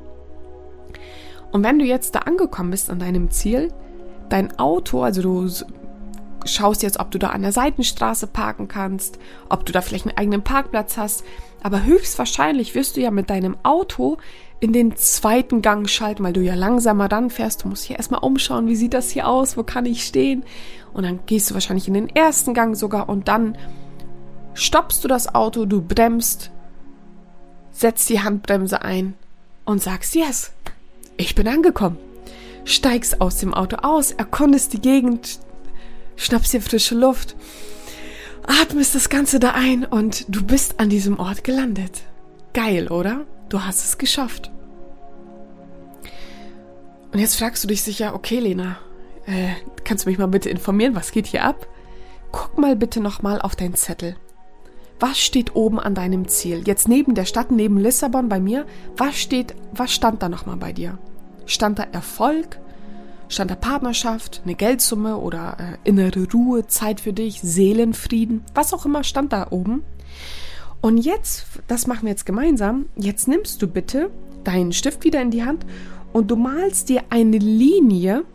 Speaker 1: Und wenn du jetzt da angekommen bist an deinem Ziel, dein Auto, also du schaust jetzt, ob du da an der Seitenstraße parken kannst, ob du da vielleicht einen eigenen Parkplatz hast. Aber höchstwahrscheinlich wirst du ja mit deinem Auto in den zweiten Gang schalten, weil du ja langsamer ranfährst. Du musst hier erstmal umschauen, wie sieht das hier aus, wo kann ich stehen? Und dann gehst du wahrscheinlich in den ersten Gang sogar und dann stoppst du das Auto, du bremst, setzt die Handbremse ein und sagst, yes, ich bin angekommen. Steigst aus dem Auto aus, erkundest die Gegend, schnappst dir frische Luft, atmest das Ganze da ein und du bist an diesem Ort gelandet. Geil, oder? Du hast es geschafft. Und jetzt fragst du dich sicher, okay, Lena, kannst du mich mal bitte informieren, was geht hier ab? Guck mal bitte nochmal auf deinen Zettel. Was steht oben an deinem Ziel? Jetzt neben der Stadt, neben Lissabon bei mir, was stand da nochmal bei dir? Stand da Erfolg? Stand da Partnerschaft, eine Geldsumme oder innere Ruhe, Zeit für dich, Seelenfrieden? Was auch immer stand da oben. Und jetzt, das machen wir jetzt gemeinsam, jetzt nimmst du bitte deinen Stift wieder in die Hand und du malst dir eine Linie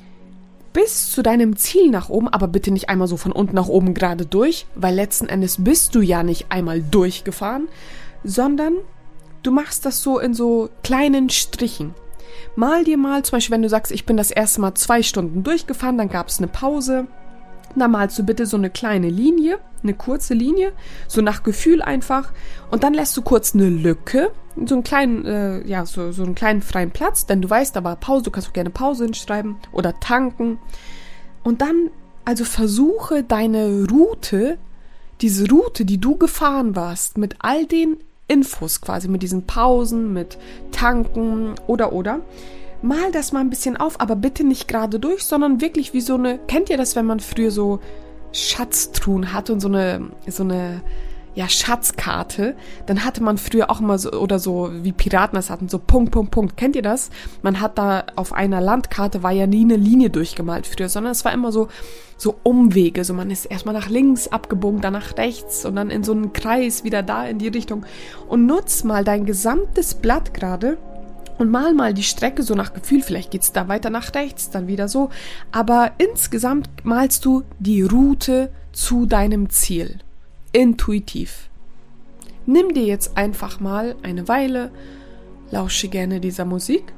Speaker 1: bis zu deinem Ziel nach oben, aber bitte nicht einmal so von unten nach oben gerade durch, weil letzten Endes bist du ja nicht einmal durchgefahren, sondern du machst das so in so kleinen Strichen. Mal dir mal, zum Beispiel, wenn du sagst, ich bin das erste Mal 2 Stunden durchgefahren, dann gab es eine Pause, dann malst du bitte so eine kleine Linie, eine kurze Linie, so nach Gefühl einfach, und dann lässt du kurz eine Lücke, so einen kleinen, so einen kleinen freien Platz, denn du weißt, da war Pause, du kannst auch gerne Pause hinschreiben oder tanken. Und dann, also versuche deine Route, diese Route, die du gefahren warst, mit all den Infos quasi, mit diesen Pausen, mit Tanken oder, mal das mal ein bisschen auf, aber bitte nicht gerade durch, sondern wirklich wie so eine, kennt ihr das, wenn man früher so Schatztruhen hatte und so eine Schatzkarte, dann hatte man früher auch immer so, oder so wie Piraten das hatten, so Punkt. Kennt ihr das? Man hat da auf einer Landkarte, war ja nie eine Linie durchgemalt früher, sondern es war immer so Umwege, so man ist erstmal nach links abgebogen, dann nach rechts und dann in so einen Kreis wieder da in die Richtung und nutz mal dein gesamtes Blatt gerade und mal die Strecke so nach Gefühl, vielleicht geht's da weiter nach rechts, dann wieder so, aber insgesamt malst du die Route zu deinem Ziel. Intuitiv. Nimm dir jetzt einfach mal eine Weile, lausche gerne dieser Musik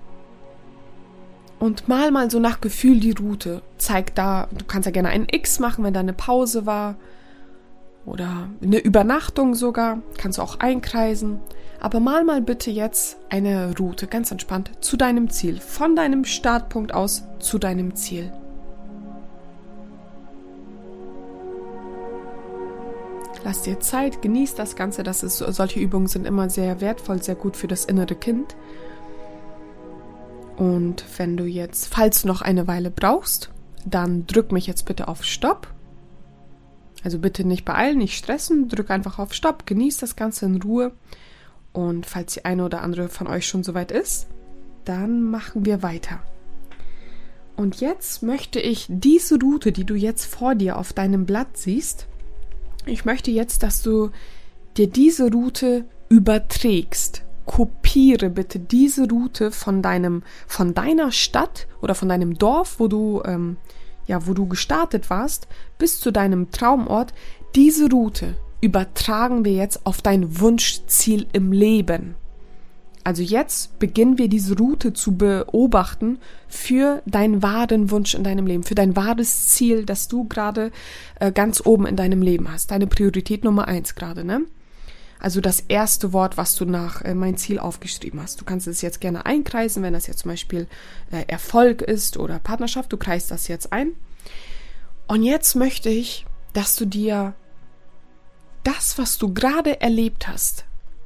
Speaker 1: und mal so nach Gefühl die Route. Zeig da, du kannst ja gerne einen X machen, wenn da eine Pause war oder eine Übernachtung sogar, kannst du auch einkreisen. Aber mal bitte jetzt eine Route, ganz entspannt, zu deinem Ziel, von deinem Startpunkt aus zu deinem Ziel. Lass dir Zeit, genieß das Ganze, solche Übungen sind immer sehr wertvoll, sehr gut für das innere Kind. Und wenn du jetzt, falls du noch eine Weile brauchst, dann drück mich jetzt bitte auf Stopp. Also bitte nicht beeilen, nicht stressen, drück einfach auf Stopp, genieß das Ganze in Ruhe. Und falls die eine oder andere von euch schon soweit ist, dann machen wir weiter. Und jetzt möchte ich diese Route, die du jetzt vor dir auf deinem Blatt siehst, ich möchte jetzt, dass du dir diese Route überträgst. Kopiere bitte diese Route von deiner Stadt oder von deinem Dorf, wo du gestartet warst, bis zu deinem Traumort. Diese Route übertragen wir jetzt auf dein Wunschziel im Leben. Also jetzt beginnen wir diese Route zu beobachten für deinen wahren Wunsch in deinem Leben, für dein wahres Ziel, das du gerade ganz oben in deinem Leben hast. Deine Priorität Nummer 1 gerade, ne? Also das erste Wort, was du nach mein Ziel aufgeschrieben hast. Du kannst es jetzt gerne einkreisen, wenn das jetzt zum Beispiel Erfolg ist oder Partnerschaft. Du kreist das jetzt ein. Und jetzt möchte ich, dass du dir das, was du gerade erlebt hast,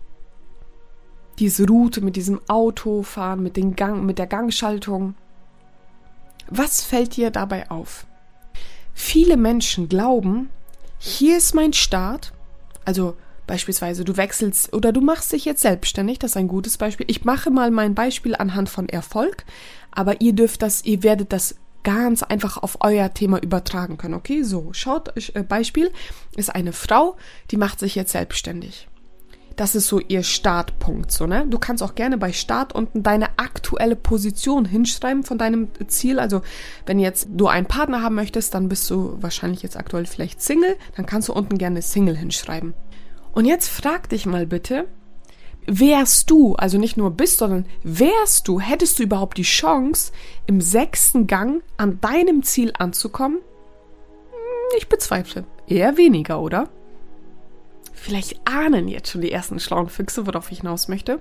Speaker 1: diese Route mit diesem Autofahren, mit der Gangschaltung. Was fällt dir dabei auf? Viele Menschen glauben, hier ist mein Start. Also beispielsweise du wechselst oder du machst dich jetzt selbstständig. Das ist ein gutes Beispiel. Ich mache mal mein Beispiel anhand von Erfolg, aber ihr werdet das ganz einfach auf euer Thema übertragen können. Okay, so, schaut, Beispiel ist eine Frau, die macht sich jetzt selbstständig. Das ist so ihr Startpunkt, so, ne? Du kannst auch gerne bei Start unten deine aktuelle Position hinschreiben von deinem Ziel. Also, wenn jetzt du einen Partner haben möchtest, dann bist du wahrscheinlich jetzt aktuell vielleicht Single, dann kannst du unten gerne Single hinschreiben. Und jetzt frag dich mal bitte, wärst du, also nicht nur bist, sondern wärst du, hättest du überhaupt die Chance, im 6. Gang an deinem Ziel anzukommen? Ich bezweifle. Eher weniger, oder? Vielleicht ahnen jetzt schon die ersten schlauen Füchse, worauf ich hinaus möchte.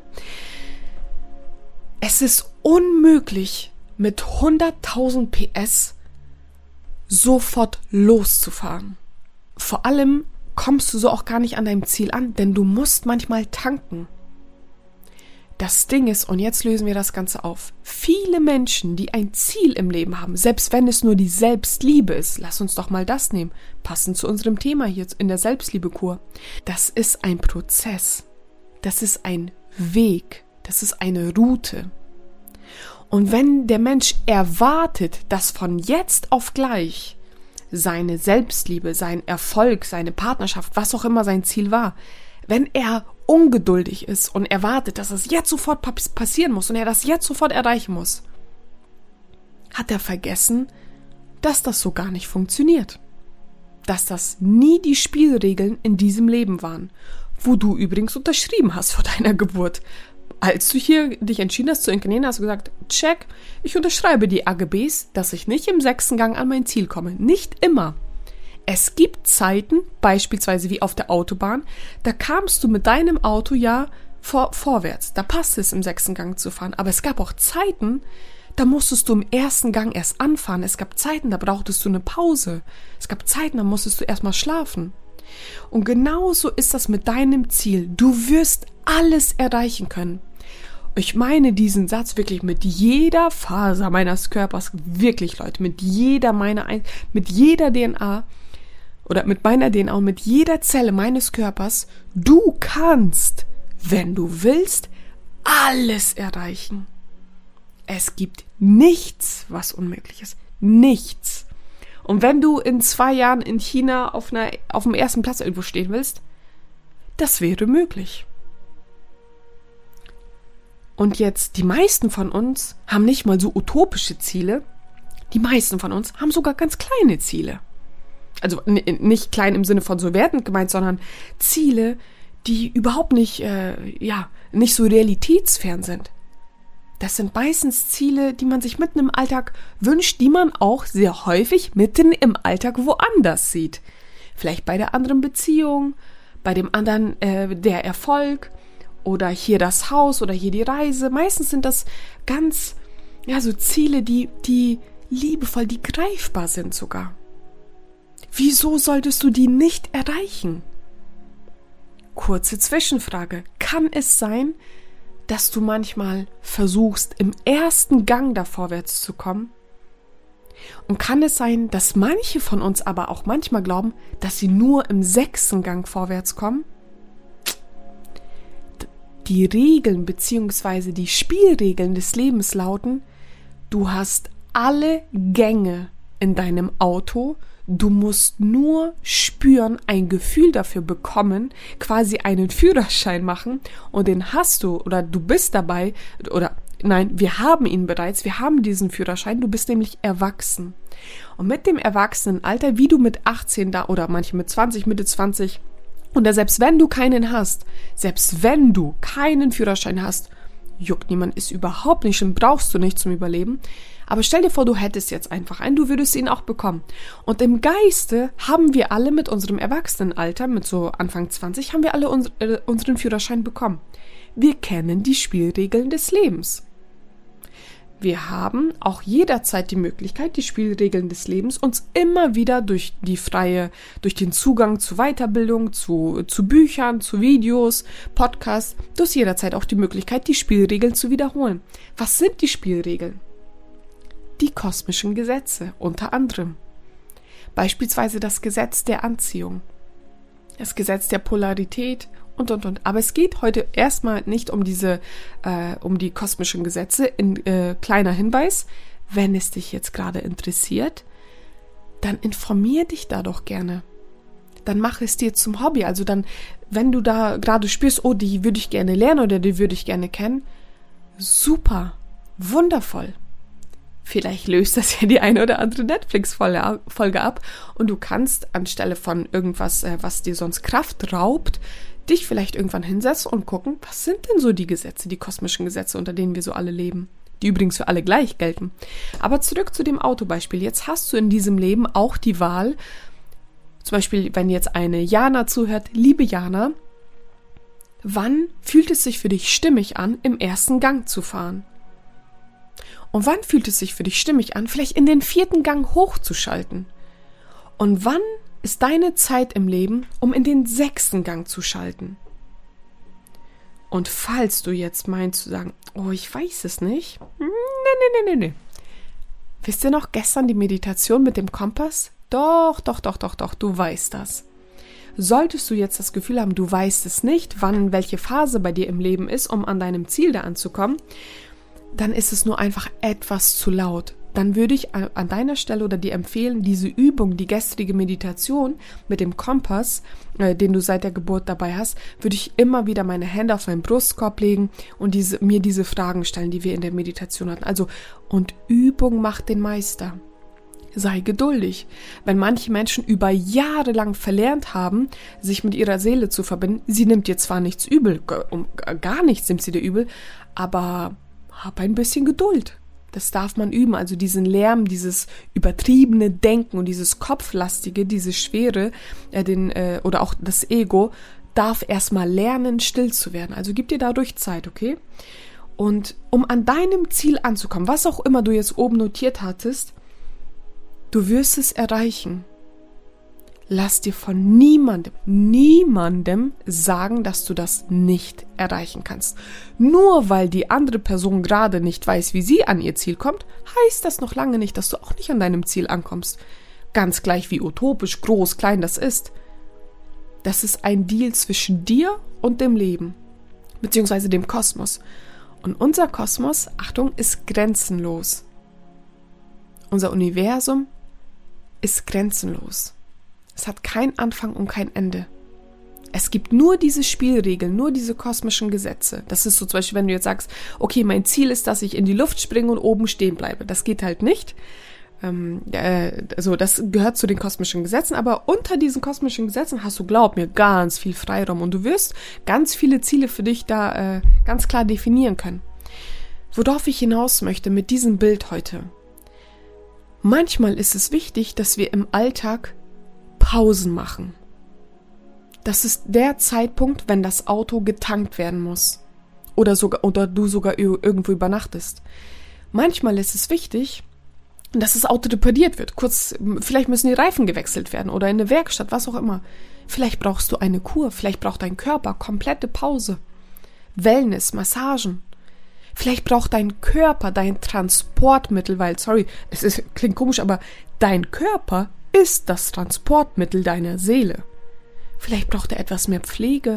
Speaker 1: Es ist unmöglich, mit 100.000 PS sofort loszufahren. Vor allem kommst du so auch gar nicht an deinem Ziel an, denn du musst manchmal tanken. Das Ding ist, und jetzt lösen wir das Ganze auf, viele Menschen, die ein Ziel im Leben haben, selbst wenn es nur die Selbstliebe ist, lass uns doch mal das nehmen, passend zu unserem Thema hier in der Selbstliebekur, das ist ein Prozess, das ist ein Weg, das ist eine Route. Und wenn der Mensch erwartet, dass von jetzt auf gleich seine Selbstliebe, sein Erfolg, seine Partnerschaft, was auch immer sein Ziel war, wenn er ungeduldig ist und erwartet, dass es jetzt sofort passieren muss und er das jetzt sofort erreichen muss, hat er vergessen, dass das so gar nicht funktioniert. Dass das nie die Spielregeln in diesem Leben waren, wo du übrigens unterschrieben hast vor deiner Geburt. Als du hier dich entschieden hast zu inkarnieren, hast du gesagt, check, ich unterschreibe die AGBs, dass ich nicht im 6. Gang an mein Ziel komme. Nicht immer. Es gibt Zeiten, beispielsweise wie auf der Autobahn, da kamst du mit deinem Auto ja vorwärts. Da passt es im 6. Gang zu fahren. Aber es gab auch Zeiten, da musstest du im 1. Gang erst anfahren. Es gab Zeiten, da brauchtest du eine Pause. Es gab Zeiten, da musstest du erstmal schlafen. Und genauso ist das mit deinem Ziel. Du wirst alles erreichen können. Ich meine diesen Satz wirklich mit jeder Faser meines Körpers, wirklich Leute, mit jeder DNA oder mit meiner DNA und mit jeder Zelle meines Körpers, du kannst, wenn du willst, alles erreichen. Es gibt nichts, was unmöglich ist. Nichts. Und wenn du in 2 Jahren in China auf dem 1. Platz irgendwo stehen willst, das wäre möglich. Und jetzt, die meisten von uns haben nicht mal so utopische Ziele. Die meisten von uns haben sogar ganz kleine Ziele. Also nicht klein im Sinne von so wertend gemeint, sondern Ziele, die überhaupt nicht so realitätsfern sind. Das sind meistens Ziele, die man sich mitten im Alltag wünscht, die man auch sehr häufig mitten im Alltag woanders sieht. Vielleicht bei der anderen Beziehung, bei dem anderen der Erfolg oder hier das Haus oder hier die Reise. Meistens sind das ganz, so Ziele, die liebevoll, die greifbar sind sogar. Wieso solltest du die nicht erreichen? Kurze Zwischenfrage. Kann es sein, dass du manchmal versuchst, im 1. Gang da vorwärts zu kommen? Und kann es sein, dass manche von uns aber auch manchmal glauben, dass sie nur im 6. Gang vorwärts kommen? Die Regeln bzw. die Spielregeln des Lebens lauten, du hast alle Gänge in deinem Auto, du musst nur spüren, ein Gefühl dafür bekommen, quasi einen Führerschein machen und den hast du oder du bist dabei wir haben ihn bereits, wir haben diesen Führerschein, du bist nämlich erwachsen. Und mit dem Erwachsenenalter, wie du mit 18 da oder manche mit 20, Mitte 20 oder selbst wenn du keinen Führerschein hast, juckt niemand, ist überhaupt nicht schlimm, brauchst du nicht zum Überleben. Aber stell dir vor, du hättest jetzt einfach einen, du würdest ihn auch bekommen. Und im Geiste haben wir alle mit unserem Erwachsenenalter, mit so Anfang 20, haben wir alle unseren Führerschein bekommen. Wir kennen die Spielregeln des Lebens. Wir haben auch jederzeit die Möglichkeit, die Spielregeln des Lebens uns immer wieder durch den Zugang zu Weiterbildung, zu Büchern, zu Videos, Podcasts, du hast jederzeit auch die Möglichkeit, die Spielregeln zu wiederholen. Was sind die Spielregeln? Die kosmischen Gesetze, unter anderem. Beispielsweise das Gesetz der Anziehung, das Gesetz der Polarität und. Aber es geht heute erstmal nicht um die kosmischen Gesetze. Kleiner Hinweis, wenn es dich jetzt gerade interessiert, dann informier dich da doch gerne. dann mach es dir zum Hobby. Also dann, wenn du da gerade spürst, oh, die würde ich gerne lernen oder die würde ich gerne kennen, super, wundervoll. Vielleicht löst das ja die eine oder andere Netflix-Folge ab und du kannst anstelle von irgendwas, was dir sonst Kraft raubt, dich vielleicht irgendwann hinsetzen und gucken, was sind denn so die Gesetze, die kosmischen Gesetze, unter denen wir so alle leben, die übrigens für alle gleich gelten. Aber zurück zu dem Autobeispiel. Jetzt hast du in diesem Leben auch die Wahl, zum Beispiel, wenn jetzt eine Jana zuhört, liebe Jana, wann fühlt es sich für dich stimmig an, im ersten Gang zu fahren? Und wann fühlt es sich für dich stimmig an, vielleicht in den 4. Gang hochzuschalten? Und wann ist deine Zeit im Leben, um in den 6. Gang zu schalten? Und falls du jetzt meinst zu sagen, oh, ich weiß es nicht. Nee. Wisst ihr noch gestern die Meditation mit dem Kompass? Doch, du weißt das. Solltest du jetzt das Gefühl haben, du weißt es nicht, wann welche Phase bei dir im Leben ist, um an deinem Ziel da anzukommen, dann ist es nur einfach etwas zu laut. Dann würde ich an deiner Stelle oder dir empfehlen, diese Übung, die gestrige Meditation mit dem Kompass, den du seit der Geburt dabei hast, würde ich immer wieder meine Hände auf meinen Brustkorb legen und mir diese Fragen stellen, die wir in der Meditation hatten. Also, und Übung macht den Meister. Sei geduldig. Wenn manche Menschen über Jahre lang verlernt haben, sich mit ihrer Seele zu verbinden, sie nimmt dir zwar nichts übel, gar nichts nimmt sie dir übel, aber hab ein bisschen Geduld. Das darf man üben, also diesen Lärm, dieses übertriebene Denken und dieses Kopflastige, diese Schwere, oder auch das Ego, darf erstmal lernen, still zu werden. Also gib dir dadurch Zeit, okay? Und um an deinem Ziel anzukommen, was auch immer du jetzt oben notiert hattest, du wirst es erreichen. Lass dir von niemandem sagen, dass du das nicht erreichen kannst. Nur weil die andere Person gerade nicht weiß, wie sie an ihr Ziel kommt, heißt das noch lange nicht, dass du auch nicht an deinem Ziel ankommst. Ganz gleich wie utopisch, groß, klein das ist. Das ist ein Deal zwischen dir und dem Leben, beziehungsweise dem Kosmos. Und unser Kosmos, Achtung, ist grenzenlos. Unser Universum ist grenzenlos. Es hat keinen Anfang und kein Ende. Es gibt nur diese Spielregeln, nur diese kosmischen Gesetze. Das ist so zum Beispiel, wenn du jetzt sagst, okay, mein Ziel ist, dass ich in die Luft springe und oben stehen bleibe. Das geht halt nicht. Also das gehört zu den kosmischen Gesetzen, aber unter diesen kosmischen Gesetzen hast du, glaub mir, ganz viel Freiraum und du wirst ganz viele Ziele für dich da ganz klar definieren können. Worauf ich hinaus möchte mit diesem Bild heute. Manchmal ist es wichtig, dass wir im Alltag Pausen machen. Das ist der Zeitpunkt, wenn das Auto getankt werden muss. Oder du sogar irgendwo übernachtest. Manchmal ist es wichtig, dass das Auto repariert wird. Vielleicht müssen die Reifen gewechselt werden oder in eine Werkstatt, was auch immer. Vielleicht brauchst du eine Kur, vielleicht braucht dein Körper komplette Pause. Wellness, Massagen. Vielleicht braucht dein Körper dein Transportmittel, weil, klingt komisch, aber dein Körper ist das Transportmittel deiner Seele. Vielleicht braucht er etwas mehr Pflege.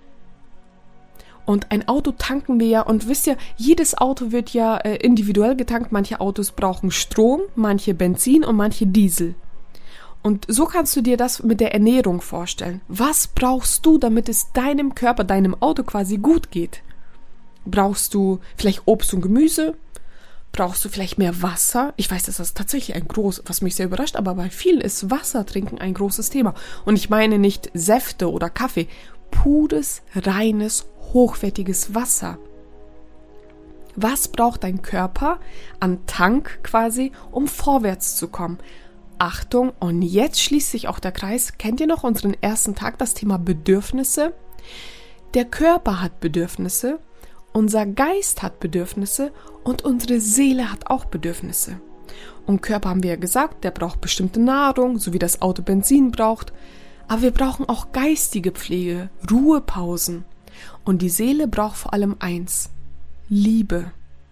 Speaker 1: Und ein Auto tanken wir ja, und wisst ihr, jedes Auto wird ja individuell getankt. Manche Autos brauchen Strom, manche Benzin und manche Diesel. Und so kannst du dir das mit der Ernährung vorstellen. Was brauchst du, damit es deinem Körper, deinem Auto quasi gut geht? Brauchst du vielleicht Obst und Gemüse? Brauchst du vielleicht mehr Wasser? Ich weiß, das ist tatsächlich was mich sehr überrascht, aber bei vielen ist Wasser trinken ein großes Thema. Und ich meine nicht Säfte oder Kaffee, pures, reines, hochwertiges Wasser. Was braucht dein Körper an Tank quasi, um vorwärts zu kommen? Achtung, und jetzt schließt sich auch der Kreis. Kennt ihr noch unseren ersten Tag, das Thema Bedürfnisse? Der Körper hat Bedürfnisse. Unser Geist hat Bedürfnisse und unsere Seele hat auch Bedürfnisse. Und Körper haben wir ja gesagt, der braucht bestimmte Nahrung, so wie das Auto Benzin braucht. Aber wir brauchen auch geistige Pflege, Ruhepausen. Und die Seele braucht vor allem eins: Liebe.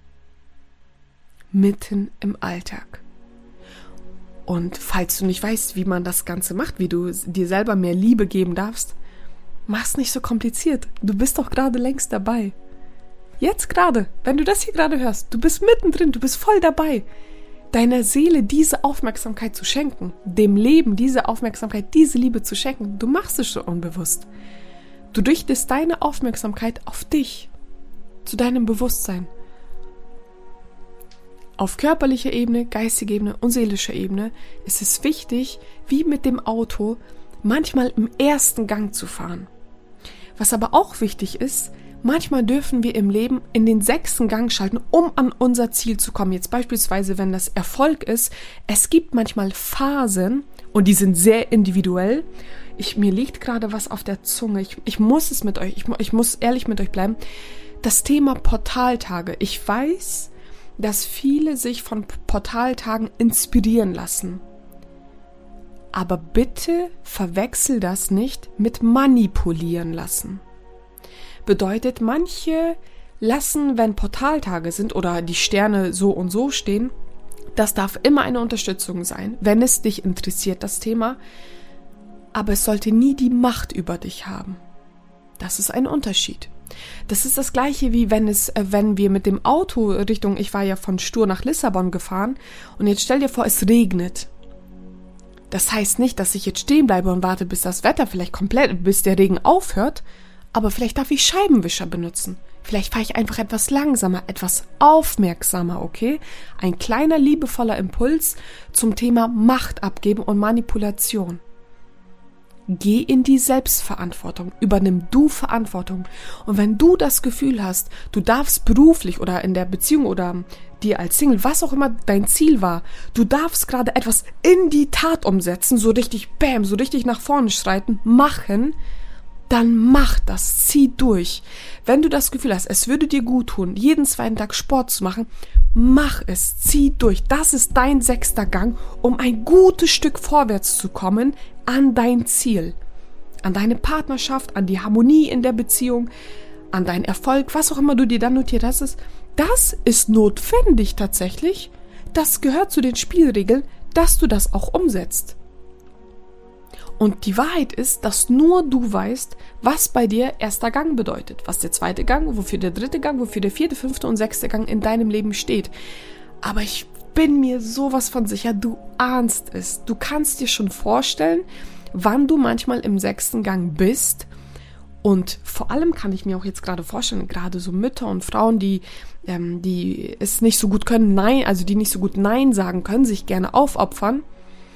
Speaker 1: Mitten im Alltag. Und falls du nicht weißt, wie man das Ganze macht, wie du dir selber mehr Liebe geben darfst, mach's nicht so kompliziert. Du bist doch gerade längst dabei. Jetzt gerade, wenn du das hier gerade hörst, du bist mittendrin, du bist voll dabei. deiner Seele diese Aufmerksamkeit zu schenken, dem Leben diese Aufmerksamkeit, diese Liebe zu schenken. Du machst es schon unbewusst. Du richtest deine Aufmerksamkeit auf dich, zu deinem Bewusstsein. Auf körperlicher Ebene, geistiger Ebene und seelischer Ebene ist es wichtig, wie mit dem Auto, manchmal im ersten Gang zu fahren. Was aber auch wichtig ist, manchmal dürfen wir im Leben in den 6. Gang schalten, um an unser Ziel zu kommen. Jetzt beispielsweise, wenn das Erfolg ist, es gibt manchmal Phasen, und die sind sehr individuell. Mir liegt gerade was auf der Zunge. Ich muss es mit euch, ich muss ehrlich mit euch bleiben. Das Thema Portaltage. Ich weiß, dass viele sich von Portaltagen inspirieren lassen. Aber bitte verwechsel das nicht mit manipulieren lassen. Bedeutet, manche lassen, wenn Portaltage sind oder die Sterne so und so stehen, das darf immer eine Unterstützung sein, wenn es dich interessiert, das Thema, aber es sollte nie die Macht über dich haben. Das ist ein Unterschied. Das ist das Gleiche wie wenn wir mit dem Auto ich war ja von Stur nach Lissabon gefahren und jetzt stell dir vor, es regnet. Das heißt nicht, dass ich jetzt stehen bleibe und warte, bis das Wetter bis der Regen aufhört, aber vielleicht darf ich Scheibenwischer benutzen. Vielleicht fahre ich einfach etwas langsamer, etwas aufmerksamer, okay? Ein kleiner, liebevoller Impuls zum Thema Macht abgeben und Manipulation. Geh in die Selbstverantwortung, übernimm du Verantwortung. Und wenn du das Gefühl hast, du darfst beruflich oder in der Beziehung oder dir als Single, was auch immer dein Ziel war, du darfst gerade etwas in die Tat umsetzen, so richtig bam, so richtig nach vorne schreiten, machen, dann mach das, zieh durch. Wenn du das Gefühl hast, es würde dir gut tun, jeden 2. Tag Sport zu machen, mach es, zieh durch. Das ist dein 6. Gang, um ein gutes Stück vorwärts zu kommen an dein Ziel, an deine Partnerschaft, an die Harmonie in der Beziehung, an deinen Erfolg, was auch immer du dir dann notiert hast. Das ist notwendig tatsächlich. Das gehört zu den Spielregeln, dass du das auch umsetzt. Und die Wahrheit ist, dass nur du weißt, was bei dir 1. Gang bedeutet, was der 2. Gang, wofür der 3. Gang, wofür der 4., 5. und 6. Gang in deinem Leben steht. Aber ich bin mir sowas von sicher, du ahnst es. Du kannst dir schon vorstellen, wann du manchmal im 6. Gang bist. Und vor allem kann ich mir auch jetzt gerade vorstellen, gerade so Mütter und Frauen, die es nicht so gut können, die nicht so gut Nein sagen können, sich gerne aufopfern.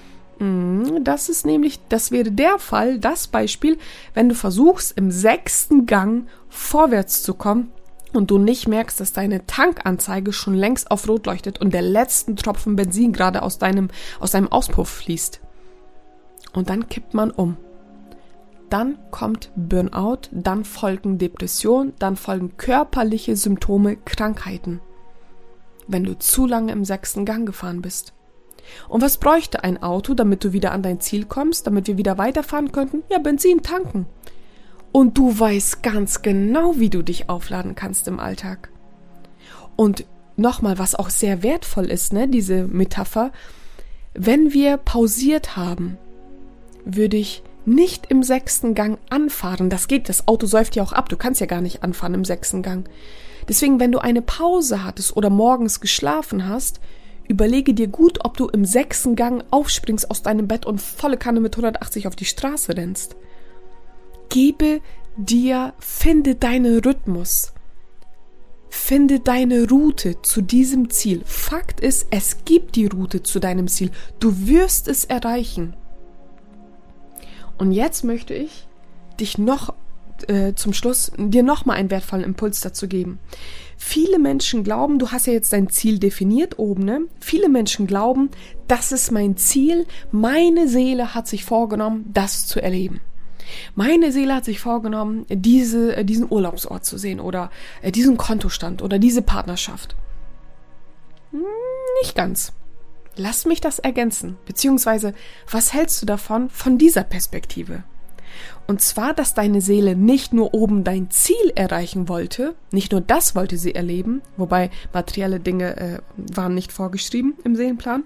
Speaker 1: Das wäre der Fall, das Beispiel, wenn du versuchst, im 6. Gang vorwärts zu kommen und du nicht merkst, dass deine Tankanzeige schon längst auf Rot leuchtet und der letzte Tropfen Benzin gerade aus deinem Auspuff fließt. Und dann kippt man um. Dann kommt Burnout, dann folgen Depressionen, dann folgen körperliche Symptome, Krankheiten, wenn du zu lange im 6. Gang gefahren bist. Und was bräuchte ein Auto, damit du wieder an dein Ziel kommst, damit wir wieder weiterfahren könnten? Ja, Benzin tanken. Und du weißt ganz genau, wie du dich aufladen kannst im Alltag. Und nochmal, was auch sehr wertvoll ist, diese Metapher, wenn wir pausiert haben, würde ich nicht im 6. Gang anfahren. Das geht, das Auto säuft ja auch ab, du kannst ja gar nicht anfahren im 6. Gang. Deswegen, wenn du eine Pause hattest oder morgens geschlafen hast, überlege dir gut, ob du im 6. Gang aufspringst aus deinem Bett und volle Kanne mit 180 auf die Straße rennst. Finde deinen Rhythmus. Finde deine Route zu diesem Ziel. Fakt ist, es gibt die Route zu deinem Ziel. Du wirst es erreichen. Und jetzt möchte ich dich zum Schluss dir nochmal einen wertvollen Impuls dazu geben. Viele Menschen glauben, du hast ja jetzt dein Ziel definiert oben, Viele Menschen glauben, das ist mein Ziel, meine Seele hat sich vorgenommen, das zu erleben. Meine Seele hat sich vorgenommen, diesen Urlaubsort zu sehen oder diesen Kontostand oder diese Partnerschaft. Nicht ganz. Lass mich das ergänzen, beziehungsweise was hältst du davon von dieser Perspektive? Und zwar, dass deine Seele nicht nur oben dein Ziel erreichen wollte, nicht nur das wollte sie erleben, wobei materielle Dinge waren nicht vorgeschrieben im Seelenplan,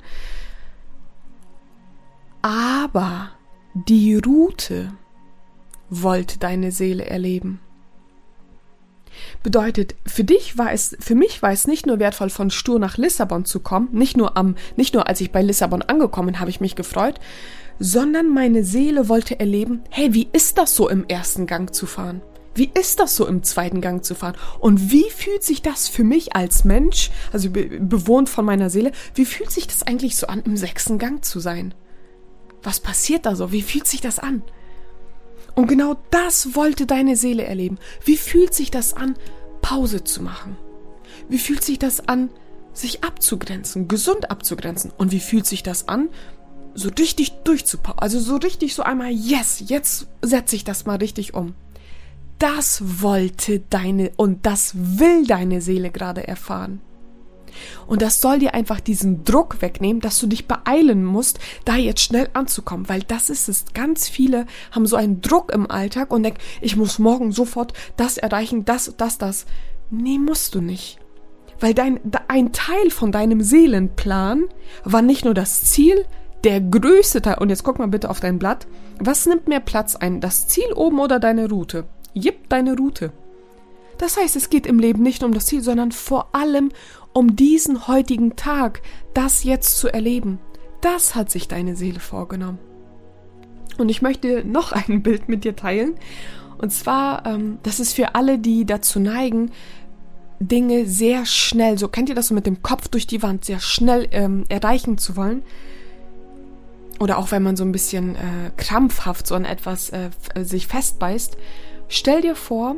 Speaker 1: aber die Route wollte deine Seele erleben. Bedeutet, für mich war es nicht nur wertvoll, von Stur nach Lissabon zu kommen, nicht nur als ich bei Lissabon angekommen, habe ich mich gefreut, sondern meine Seele wollte erleben, hey, wie ist das so im ersten Gang zu fahren? Wie ist das so im zweiten Gang zu fahren? Und wie fühlt sich das für mich als Mensch, also bewohnt von meiner Seele, wie fühlt sich das eigentlich so an, im 6. Gang zu sein? Was passiert da so? Wie fühlt sich das an? Und genau das wollte deine Seele erleben. Wie fühlt sich das an, Pause zu machen? Wie fühlt sich das an, sich abzugrenzen, gesund abzugrenzen? Und wie fühlt sich das an, so richtig also so richtig so einmal, yes, jetzt setze ich das mal richtig um. Das wollte und das will deine Seele gerade erfahren. Und das soll dir einfach diesen Druck wegnehmen, dass du dich beeilen musst, da jetzt schnell anzukommen, weil das ist es. Ganz viele haben so einen Druck im Alltag und denken, ich muss morgen sofort das erreichen, das. Nee, musst du nicht. Weil ein Teil von deinem Seelenplan war nicht nur das Ziel, der größte Teil, und jetzt guck mal bitte auf dein Blatt, was nimmt mehr Platz ein, das Ziel oben oder deine Route? Deine Route. Das heißt, es geht im Leben nicht um das Ziel, sondern vor allem um diesen heutigen Tag, das jetzt zu erleben. Das hat sich deine Seele vorgenommen. Und ich möchte noch ein Bild mit dir teilen. Und zwar, das ist für alle, die dazu neigen, Dinge sehr schnell, so kennt ihr das so mit dem Kopf durch die Wand, sehr schnell erreichen zu wollen. Oder auch wenn man so ein bisschen krampfhaft so an etwas sich festbeißt. Stell dir vor,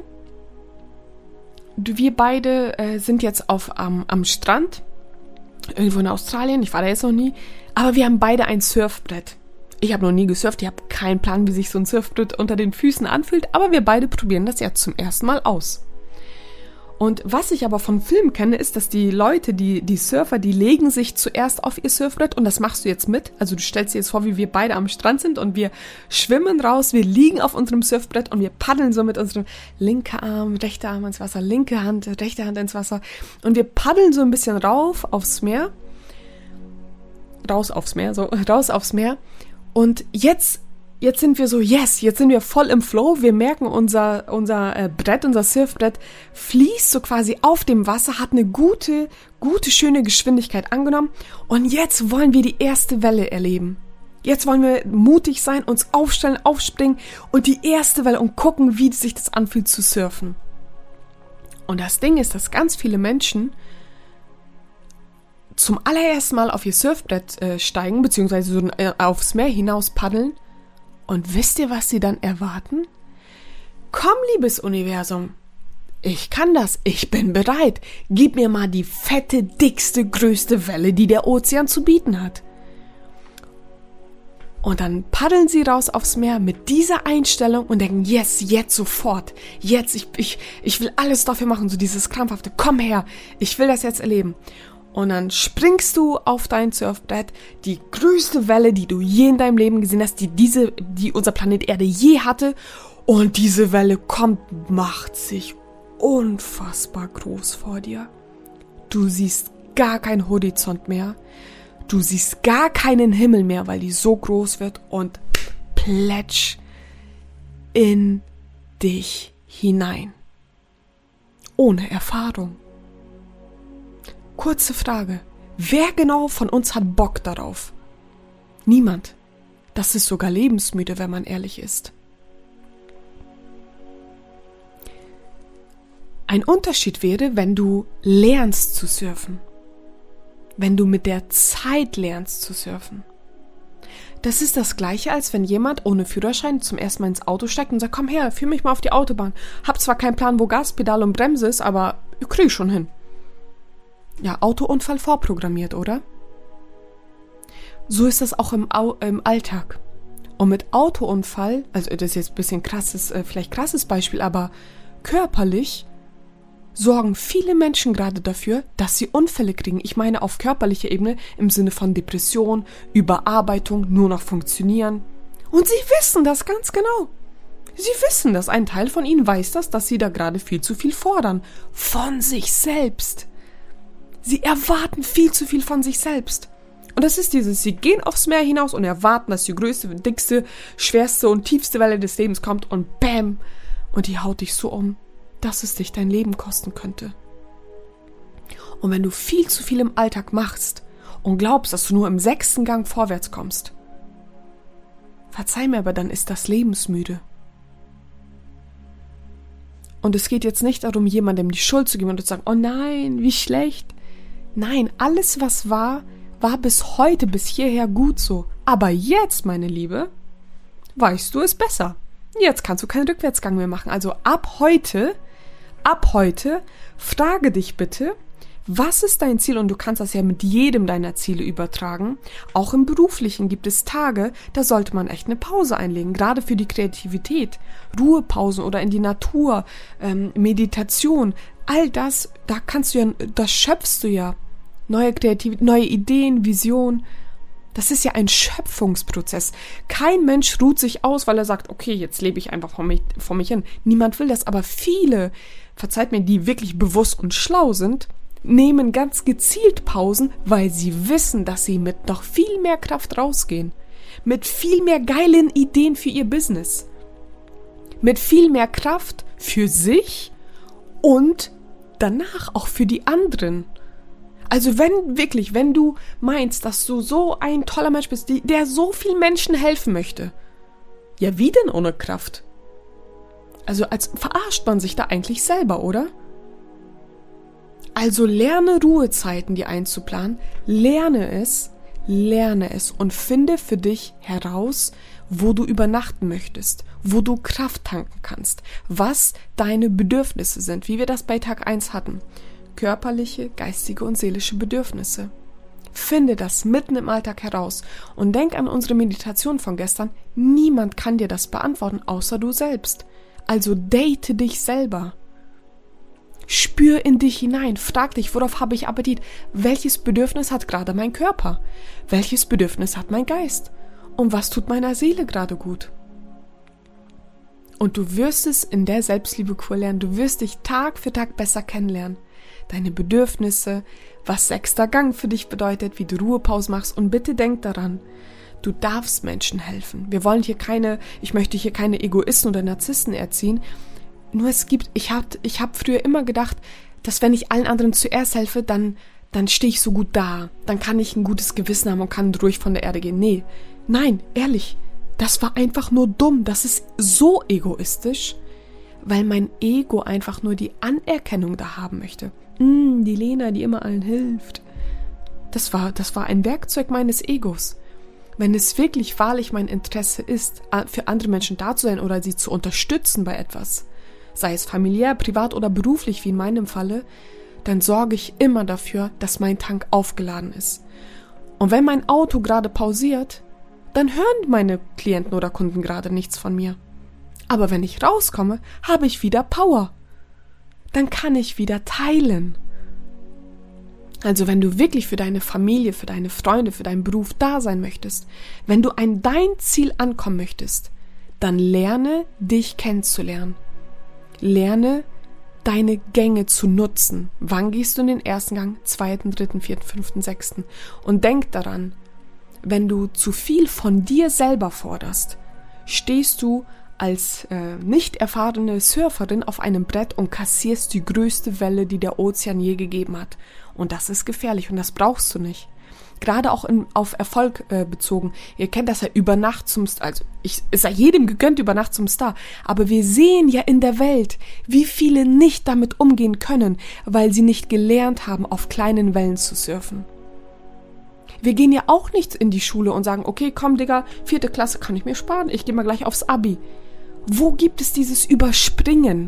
Speaker 1: wir beide sind jetzt am Strand, irgendwo in Australien, ich war da jetzt noch nie, aber wir haben beide ein Surfbrett. Ich habe noch nie gesurft, ich habe keinen Plan, wie sich so ein Surfbrett unter den Füßen anfühlt, aber wir beide probieren das jetzt zum ersten Mal aus. Und was ich aber von Filmen kenne, ist, dass die Leute, die Surfer, die legen sich zuerst auf ihr Surfbrett und das machst du jetzt mit. Also du stellst dir jetzt vor, wie wir beide am Strand sind und wir schwimmen raus, wir liegen auf unserem Surfbrett und wir paddeln so mit unserem linken Arm, rechter Arm ins Wasser, linke Hand, rechte Hand ins Wasser und wir paddeln so ein bisschen raus aufs Meer und jetzt sind wir so, yes, jetzt sind wir voll im Flow, wir merken, unser Surfbrett fließt so quasi auf dem Wasser, hat eine gute, schöne Geschwindigkeit angenommen und jetzt wollen wir die erste Welle erleben. Jetzt wollen wir mutig sein, uns aufstellen, aufspringen und die erste Welle und gucken, wie sich das anfühlt zu surfen. Und das Ding ist, dass ganz viele Menschen zum allerersten Mal auf ihr Surfbrett steigen, beziehungsweise so aufs Meer hinaus paddeln. Und wisst ihr, was sie dann erwarten? Komm, liebes Universum, ich kann das, ich bin bereit. Gib mir mal die fette, dickste, größte Welle, die der Ozean zu bieten hat. Und dann paddeln sie raus aufs Meer mit dieser Einstellung und denken, yes, jetzt sofort. Jetzt, ich will alles dafür machen, so dieses krampfhafte, komm her, ich will das jetzt erleben. Und dann springst du auf dein Surfbrett, die größte Welle, die du je in deinem Leben gesehen hast, die unser Planet Erde je hatte. Und diese Welle kommt, macht sich unfassbar groß vor dir. Du siehst gar keinen Horizont mehr. Du siehst gar keinen Himmel mehr, weil die so groß wird und plätsch in dich hinein. Ohne Erfahrung. Kurze Frage. Wer genau von uns hat Bock darauf? Niemand. Das ist sogar lebensmüde, wenn man ehrlich ist. Ein Unterschied wäre, wenn du lernst zu surfen. Wenn du mit der Zeit lernst zu surfen. Das ist das Gleiche, als wenn jemand ohne Führerschein zum ersten Mal ins Auto steigt und sagt, komm her, führ mich mal auf die Autobahn. Hab zwar keinen Plan, wo Gaspedal und Bremse ist, aber ich krieg schon hin. Ja, Autounfall vorprogrammiert, oder? So ist das auch im Alltag. Und mit Autounfall, also das ist jetzt ein bisschen krasses Beispiel, aber körperlich sorgen viele Menschen gerade dafür, dass sie Unfälle kriegen. Ich meine auf körperlicher Ebene im Sinne von Depression, Überarbeitung, nur noch funktionieren. Und sie wissen das ganz genau. Sie wissen das. Ein Teil von ihnen weiß das, dass sie da gerade viel zu viel fordern. Von sich selbst. Sie erwarten viel zu viel von sich selbst. Und das ist sie gehen aufs Meer hinaus und erwarten, dass die größte, dickste, schwerste und tiefste Welle des Lebens kommt und bam, und die haut dich so um. dass es dich dein Leben kosten könnte. Und wenn du viel zu viel im Alltag machst und glaubst, dass du nur im 6. Gang vorwärts kommst, verzeih mir, aber dann ist das lebensmüde. Und es geht jetzt nicht darum, jemandem die Schuld zu geben und zu sagen, oh nein, wie schlecht. Nein, alles, was war bis heute, bis hierher gut so. Aber jetzt, meine Liebe, weißt du es besser. Jetzt kannst du keinen Rückwärtsgang mehr machen. Also ab heute, frage dich bitte, was ist dein Ziel? Und du kannst das ja mit jedem deiner Ziele übertragen. Auch im Beruflichen gibt es Tage, da sollte man echt eine Pause einlegen, gerade für die Kreativität. Ruhepausen oder in die Natur, Meditation, all das, da kannst du ja, das schöpfst du ja. Neue Kreativität, neue Ideen, Vision. Das ist ja ein Schöpfungsprozess. Kein Mensch ruht sich aus, weil er sagt, okay, jetzt lebe ich einfach vor mich hin. Niemand will das, aber viele, verzeiht mir, die wirklich bewusst und schlau sind, nehmen ganz gezielt Pausen, weil sie wissen, dass sie mit noch viel mehr Kraft rausgehen. Mit viel mehr geilen Ideen für ihr Business. Mit viel mehr Kraft für sich und danach auch für die anderen. Also wenn du meinst, dass du so ein toller Mensch bist, der so vielen Menschen helfen möchte, ja, wie denn ohne Kraft? Also als verarscht man sich da eigentlich selber, oder? Also lerne Ruhezeiten, die einzuplanen, lerne es und finde für dich heraus, wo du übernachten möchtest, wo du Kraft tanken kannst, was deine Bedürfnisse sind, wie wir das bei Tag 1 hatten. Körperliche, geistige und seelische Bedürfnisse. Finde das mitten im Alltag heraus und denk an unsere Meditation von gestern. Niemand kann dir das beantworten, außer du selbst. Also date dich selber. Spür in dich hinein, frag dich, worauf habe ich Appetit? Welches Bedürfnis hat gerade mein Körper? Welches Bedürfnis hat mein Geist? Und was tut meiner Seele gerade gut? Und du wirst es in der Selbstliebe-Kur lernen, du wirst dich Tag für Tag besser kennenlernen. Deine Bedürfnisse, was 6. Gang für dich bedeutet, wie du Ruhepause machst und bitte denk daran, du darfst Menschen helfen. Ich möchte hier keine Egoisten oder Narzissten erziehen. Nur ich hab früher immer gedacht, dass wenn ich allen anderen zuerst helfe, dann stehe ich so gut da. Dann kann ich ein gutes Gewissen haben und kann ruhig von der Erde gehen. Nee, nein, ehrlich, das war einfach nur dumm. Das ist so egoistisch, weil mein Ego einfach nur die Anerkennung da haben möchte. Die Lena, die immer allen hilft. Das war ein Werkzeug meines Egos. Wenn es wirklich wahrlich mein Interesse ist, für andere Menschen da zu sein oder sie zu unterstützen bei etwas, sei es familiär, privat oder beruflich, wie in meinem Falle, dann sorge ich immer dafür, dass mein Tank aufgeladen ist. Und wenn mein Auto gerade pausiert, dann hören meine Klienten oder Kunden gerade nichts von mir. Aber wenn ich rauskomme, habe ich wieder Power. Dann kann ich wieder teilen. Also wenn du wirklich für deine Familie, für deine Freunde, für deinen Beruf da sein möchtest, wenn du an dein Ziel ankommen möchtest, dann lerne dich kennenzulernen. Lerne deine Gänge zu nutzen. Wann gehst du in den 1. Gang, 2., 3., 4., 5., 6. Und denk daran, wenn du zu viel von dir selber forderst, stehst du als nicht erfahrene Surferin auf einem Brett und kassierst die größte Welle, die der Ozean je gegeben hat. Und das ist gefährlich und das brauchst du nicht. Gerade auch auf Erfolg bezogen. Ihr kennt das ja über Nacht es sei jedem gegönnt über Nacht zum Star. Aber wir sehen ja in der Welt, wie viele nicht damit umgehen können, weil sie nicht gelernt haben, auf kleinen Wellen zu surfen. Wir gehen ja auch nicht in die Schule und sagen, okay, komm Digga, 4. Klasse kann ich mir sparen, ich gehe mal gleich aufs Abi. Wo gibt es dieses Überspringen?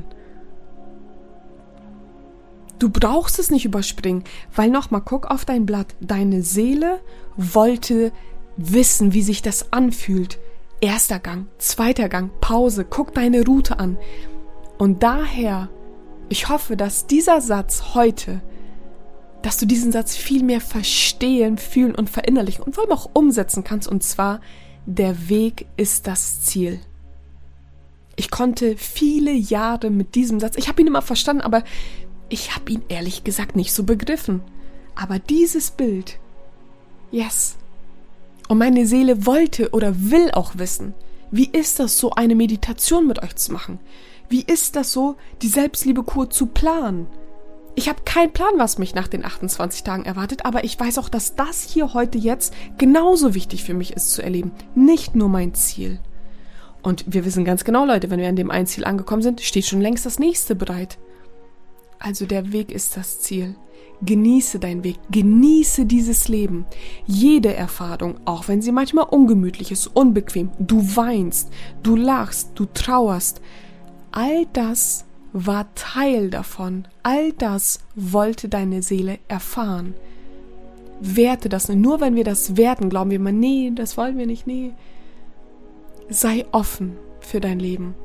Speaker 1: Du brauchst es nicht überspringen, weil nochmal, guck auf dein Blatt. Deine Seele wollte wissen, wie sich das anfühlt. 1. Gang, 2. Gang, Pause, guck deine Route an. Und daher, ich hoffe, dass dieser Satz heute, dass du diesen Satz viel mehr verstehen, fühlen und verinnerlichen und vor allem auch umsetzen kannst. Und zwar, der Weg ist das Ziel. Ich konnte viele Jahre mit diesem Satz, ich habe ihn immer verstanden, aber ich habe ihn ehrlich gesagt nicht so begriffen. Aber dieses Bild, yes. Und meine Seele wollte oder will auch wissen, Wie ist das so, eine Meditation mit euch zu machen? Wie ist das so, die Selbstliebekur zu planen? Ich habe keinen Plan, was mich nach den 28 Tagen erwartet, aber ich weiß auch, dass das hier heute jetzt genauso wichtig für mich ist zu erleben. Nicht nur mein Ziel. Und wir wissen ganz genau, Leute, wenn wir an dem einen Ziel angekommen sind, steht schon längst das nächste bereit. Also der Weg ist das Ziel. Genieße deinen Weg, genieße dieses Leben. Jede Erfahrung, auch wenn sie manchmal ungemütlich ist, unbequem, du weinst, du lachst, du trauerst, all das war Teil davon. All das wollte deine Seele erfahren. Werte das nicht. Nur wenn wir das werten, glauben wir immer, nee, das wollen wir nicht, nee. Sei offen für dein Leben.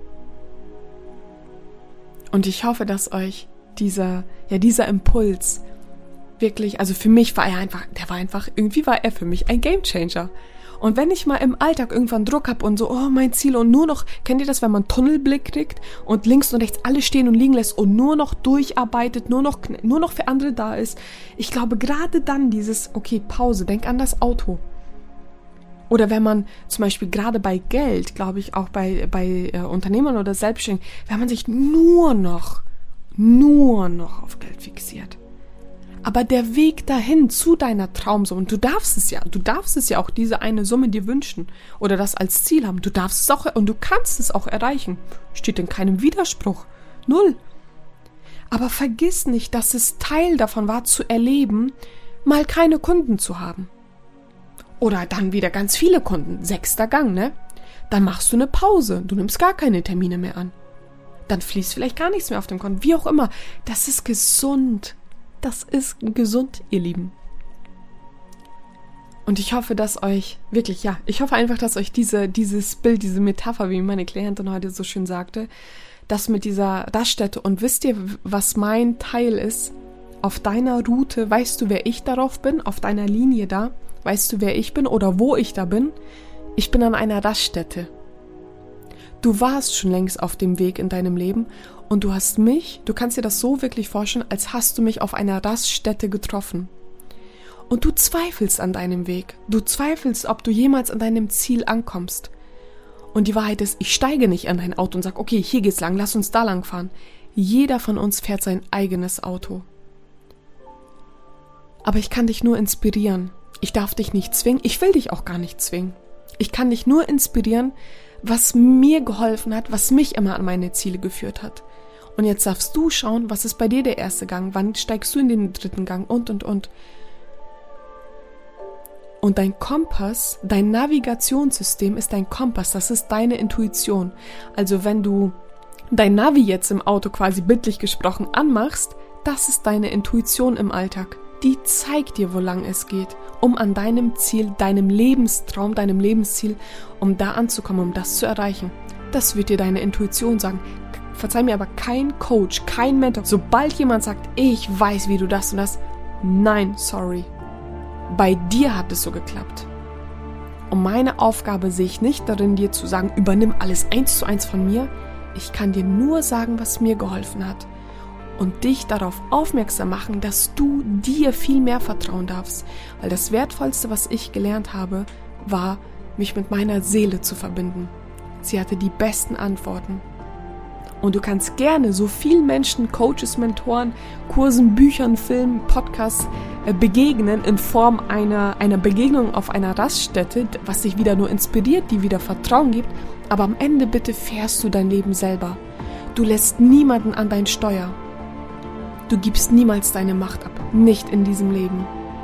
Speaker 1: Und ich hoffe, dass euch dieser Impuls wirklich, also für mich war irgendwie war er für mich ein Gamechanger. Und wenn ich mal im Alltag irgendwann Druck habe und so, oh, mein Ziel und nur noch, kennt ihr das, wenn man Tunnelblick kriegt und links und rechts alles stehen und liegen lässt und nur noch durcharbeitet, nur noch für andere da ist. Ich glaube, gerade dann dieses, okay, Pause, denk an das Auto. Oder wenn man zum Beispiel gerade bei Geld, glaube ich, auch bei Unternehmern oder Selbstständigen, wenn man sich nur noch auf Geld fixiert. Aber der Weg dahin zu deiner Traumsumme, und du darfst es ja auch diese eine Summe dir wünschen oder das als Ziel haben. Du darfst es auch und du kannst es auch erreichen. Steht in keinem Widerspruch. 0. Aber vergiss nicht, dass es Teil davon war, zu erleben, mal keine Kunden zu haben. Oder dann wieder ganz viele Kunden. 6. Gang, ne? Dann machst du eine Pause. Du nimmst gar keine Termine mehr an. Dann fließt vielleicht gar nichts mehr auf dem Konto. Wie auch immer. Das ist gesund. Das ist gesund, ihr Lieben. Und ich hoffe, dass euch, wirklich, ich hoffe einfach, dass euch dieses Bild, diese Metapher, wie meine Klientin heute so schön sagte, das mit dieser Raststätte, und wisst ihr, was mein Teil ist? Auf deiner Route, weißt du, wer ich darauf bin? Auf deiner Linie da, weißt du, wer ich bin oder wo ich da bin? Ich bin an einer Raststätte. Du warst schon längst auf dem Weg in deinem Leben und du kannst dir das so wirklich vorstellen, als hast du mich auf einer Raststätte getroffen. Und du zweifelst an deinem Weg. Du zweifelst, ob du jemals an deinem Ziel ankommst. Und die Wahrheit ist, ich steige nicht an dein Auto und sage, okay, hier geht's lang, lass uns da lang fahren. Jeder von uns fährt sein eigenes Auto. Aber ich kann dich nur inspirieren. Ich darf dich nicht zwingen. Ich will dich auch gar nicht zwingen. Ich kann dich nur inspirieren, was mir geholfen hat, was mich immer an meine Ziele geführt hat. Und jetzt darfst du schauen, was ist bei dir der erste Gang, wann steigst du in den 3. Gang und. Und dein Kompass, dein Navigationssystem ist dein Kompass, das ist deine Intuition. Also wenn du dein Navi jetzt im Auto quasi bildlich gesprochen anmachst, das ist deine Intuition im Alltag. Die zeigt dir, wo lang es geht, um an deinem Ziel, deinem Lebenstraum, deinem Lebensziel, um da anzukommen, um das zu erreichen. Das wird dir deine Intuition sagen. Verzeih mir, aber kein Coach, kein Mentor. Sobald jemand sagt, ich weiß, wie du das und das, nein, sorry. Bei dir hat es so geklappt. Und meine Aufgabe sehe ich nicht darin, dir zu sagen, übernimm alles 1:1 von mir. Ich kann dir nur sagen, was mir geholfen hat. Und dich darauf aufmerksam machen, dass du dir viel mehr vertrauen darfst. Weil das Wertvollste, was ich gelernt habe, war, mich mit meiner Seele zu verbinden. Sie hatte die besten Antworten. Und du kannst gerne so vielen Menschen, Coaches, Mentoren, Kursen, Büchern, Filmen, Podcasts begegnen in Form einer Begegnung auf einer Raststätte, was dich wieder nur inspiriert, die wieder Vertrauen gibt. Aber am Ende bitte fährst du dein Leben selber. Du lässt niemanden an dein Steuer. Du gibst niemals deine Macht ab. Nicht in diesem Leben.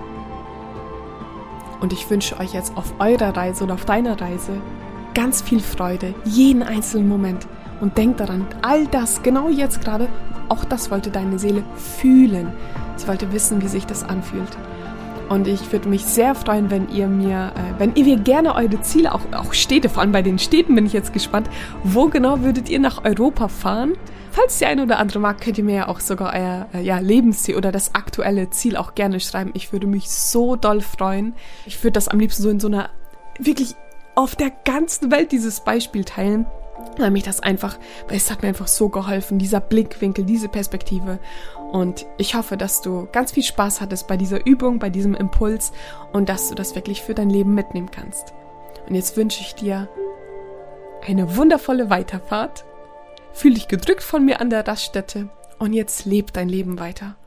Speaker 1: Und ich wünsche euch jetzt auf eurer Reise oder auf deiner Reise ganz viel Freude, jeden einzelnen Moment. Und denk daran, all das, genau jetzt gerade, auch das wollte deine Seele fühlen. Sie wollte wissen, wie sich das anfühlt. Und ich würde mich sehr freuen, wenn ihr mir gerne eure Ziele, auch Städte, vor allem bei den Städten bin ich jetzt gespannt, wo genau würdet ihr nach Europa fahren? Falls die eine oder andere mag, könnt ihr mir ja auch sogar euer Lebensziel oder das aktuelle Ziel auch gerne schreiben. Ich würde mich so doll freuen. Ich würde das am liebsten so in so einer, wirklich auf der ganzen Welt dieses Beispiel teilen. Weil es hat mir einfach so geholfen, dieser Blickwinkel, diese Perspektive. Und ich hoffe, dass du ganz viel Spaß hattest bei dieser Übung, bei diesem Impuls und dass du das wirklich für dein Leben mitnehmen kannst. Und jetzt wünsche ich dir eine wundervolle Weiterfahrt. Fühl dich gedrückt von mir an der Raststätte und jetzt leb dein Leben weiter.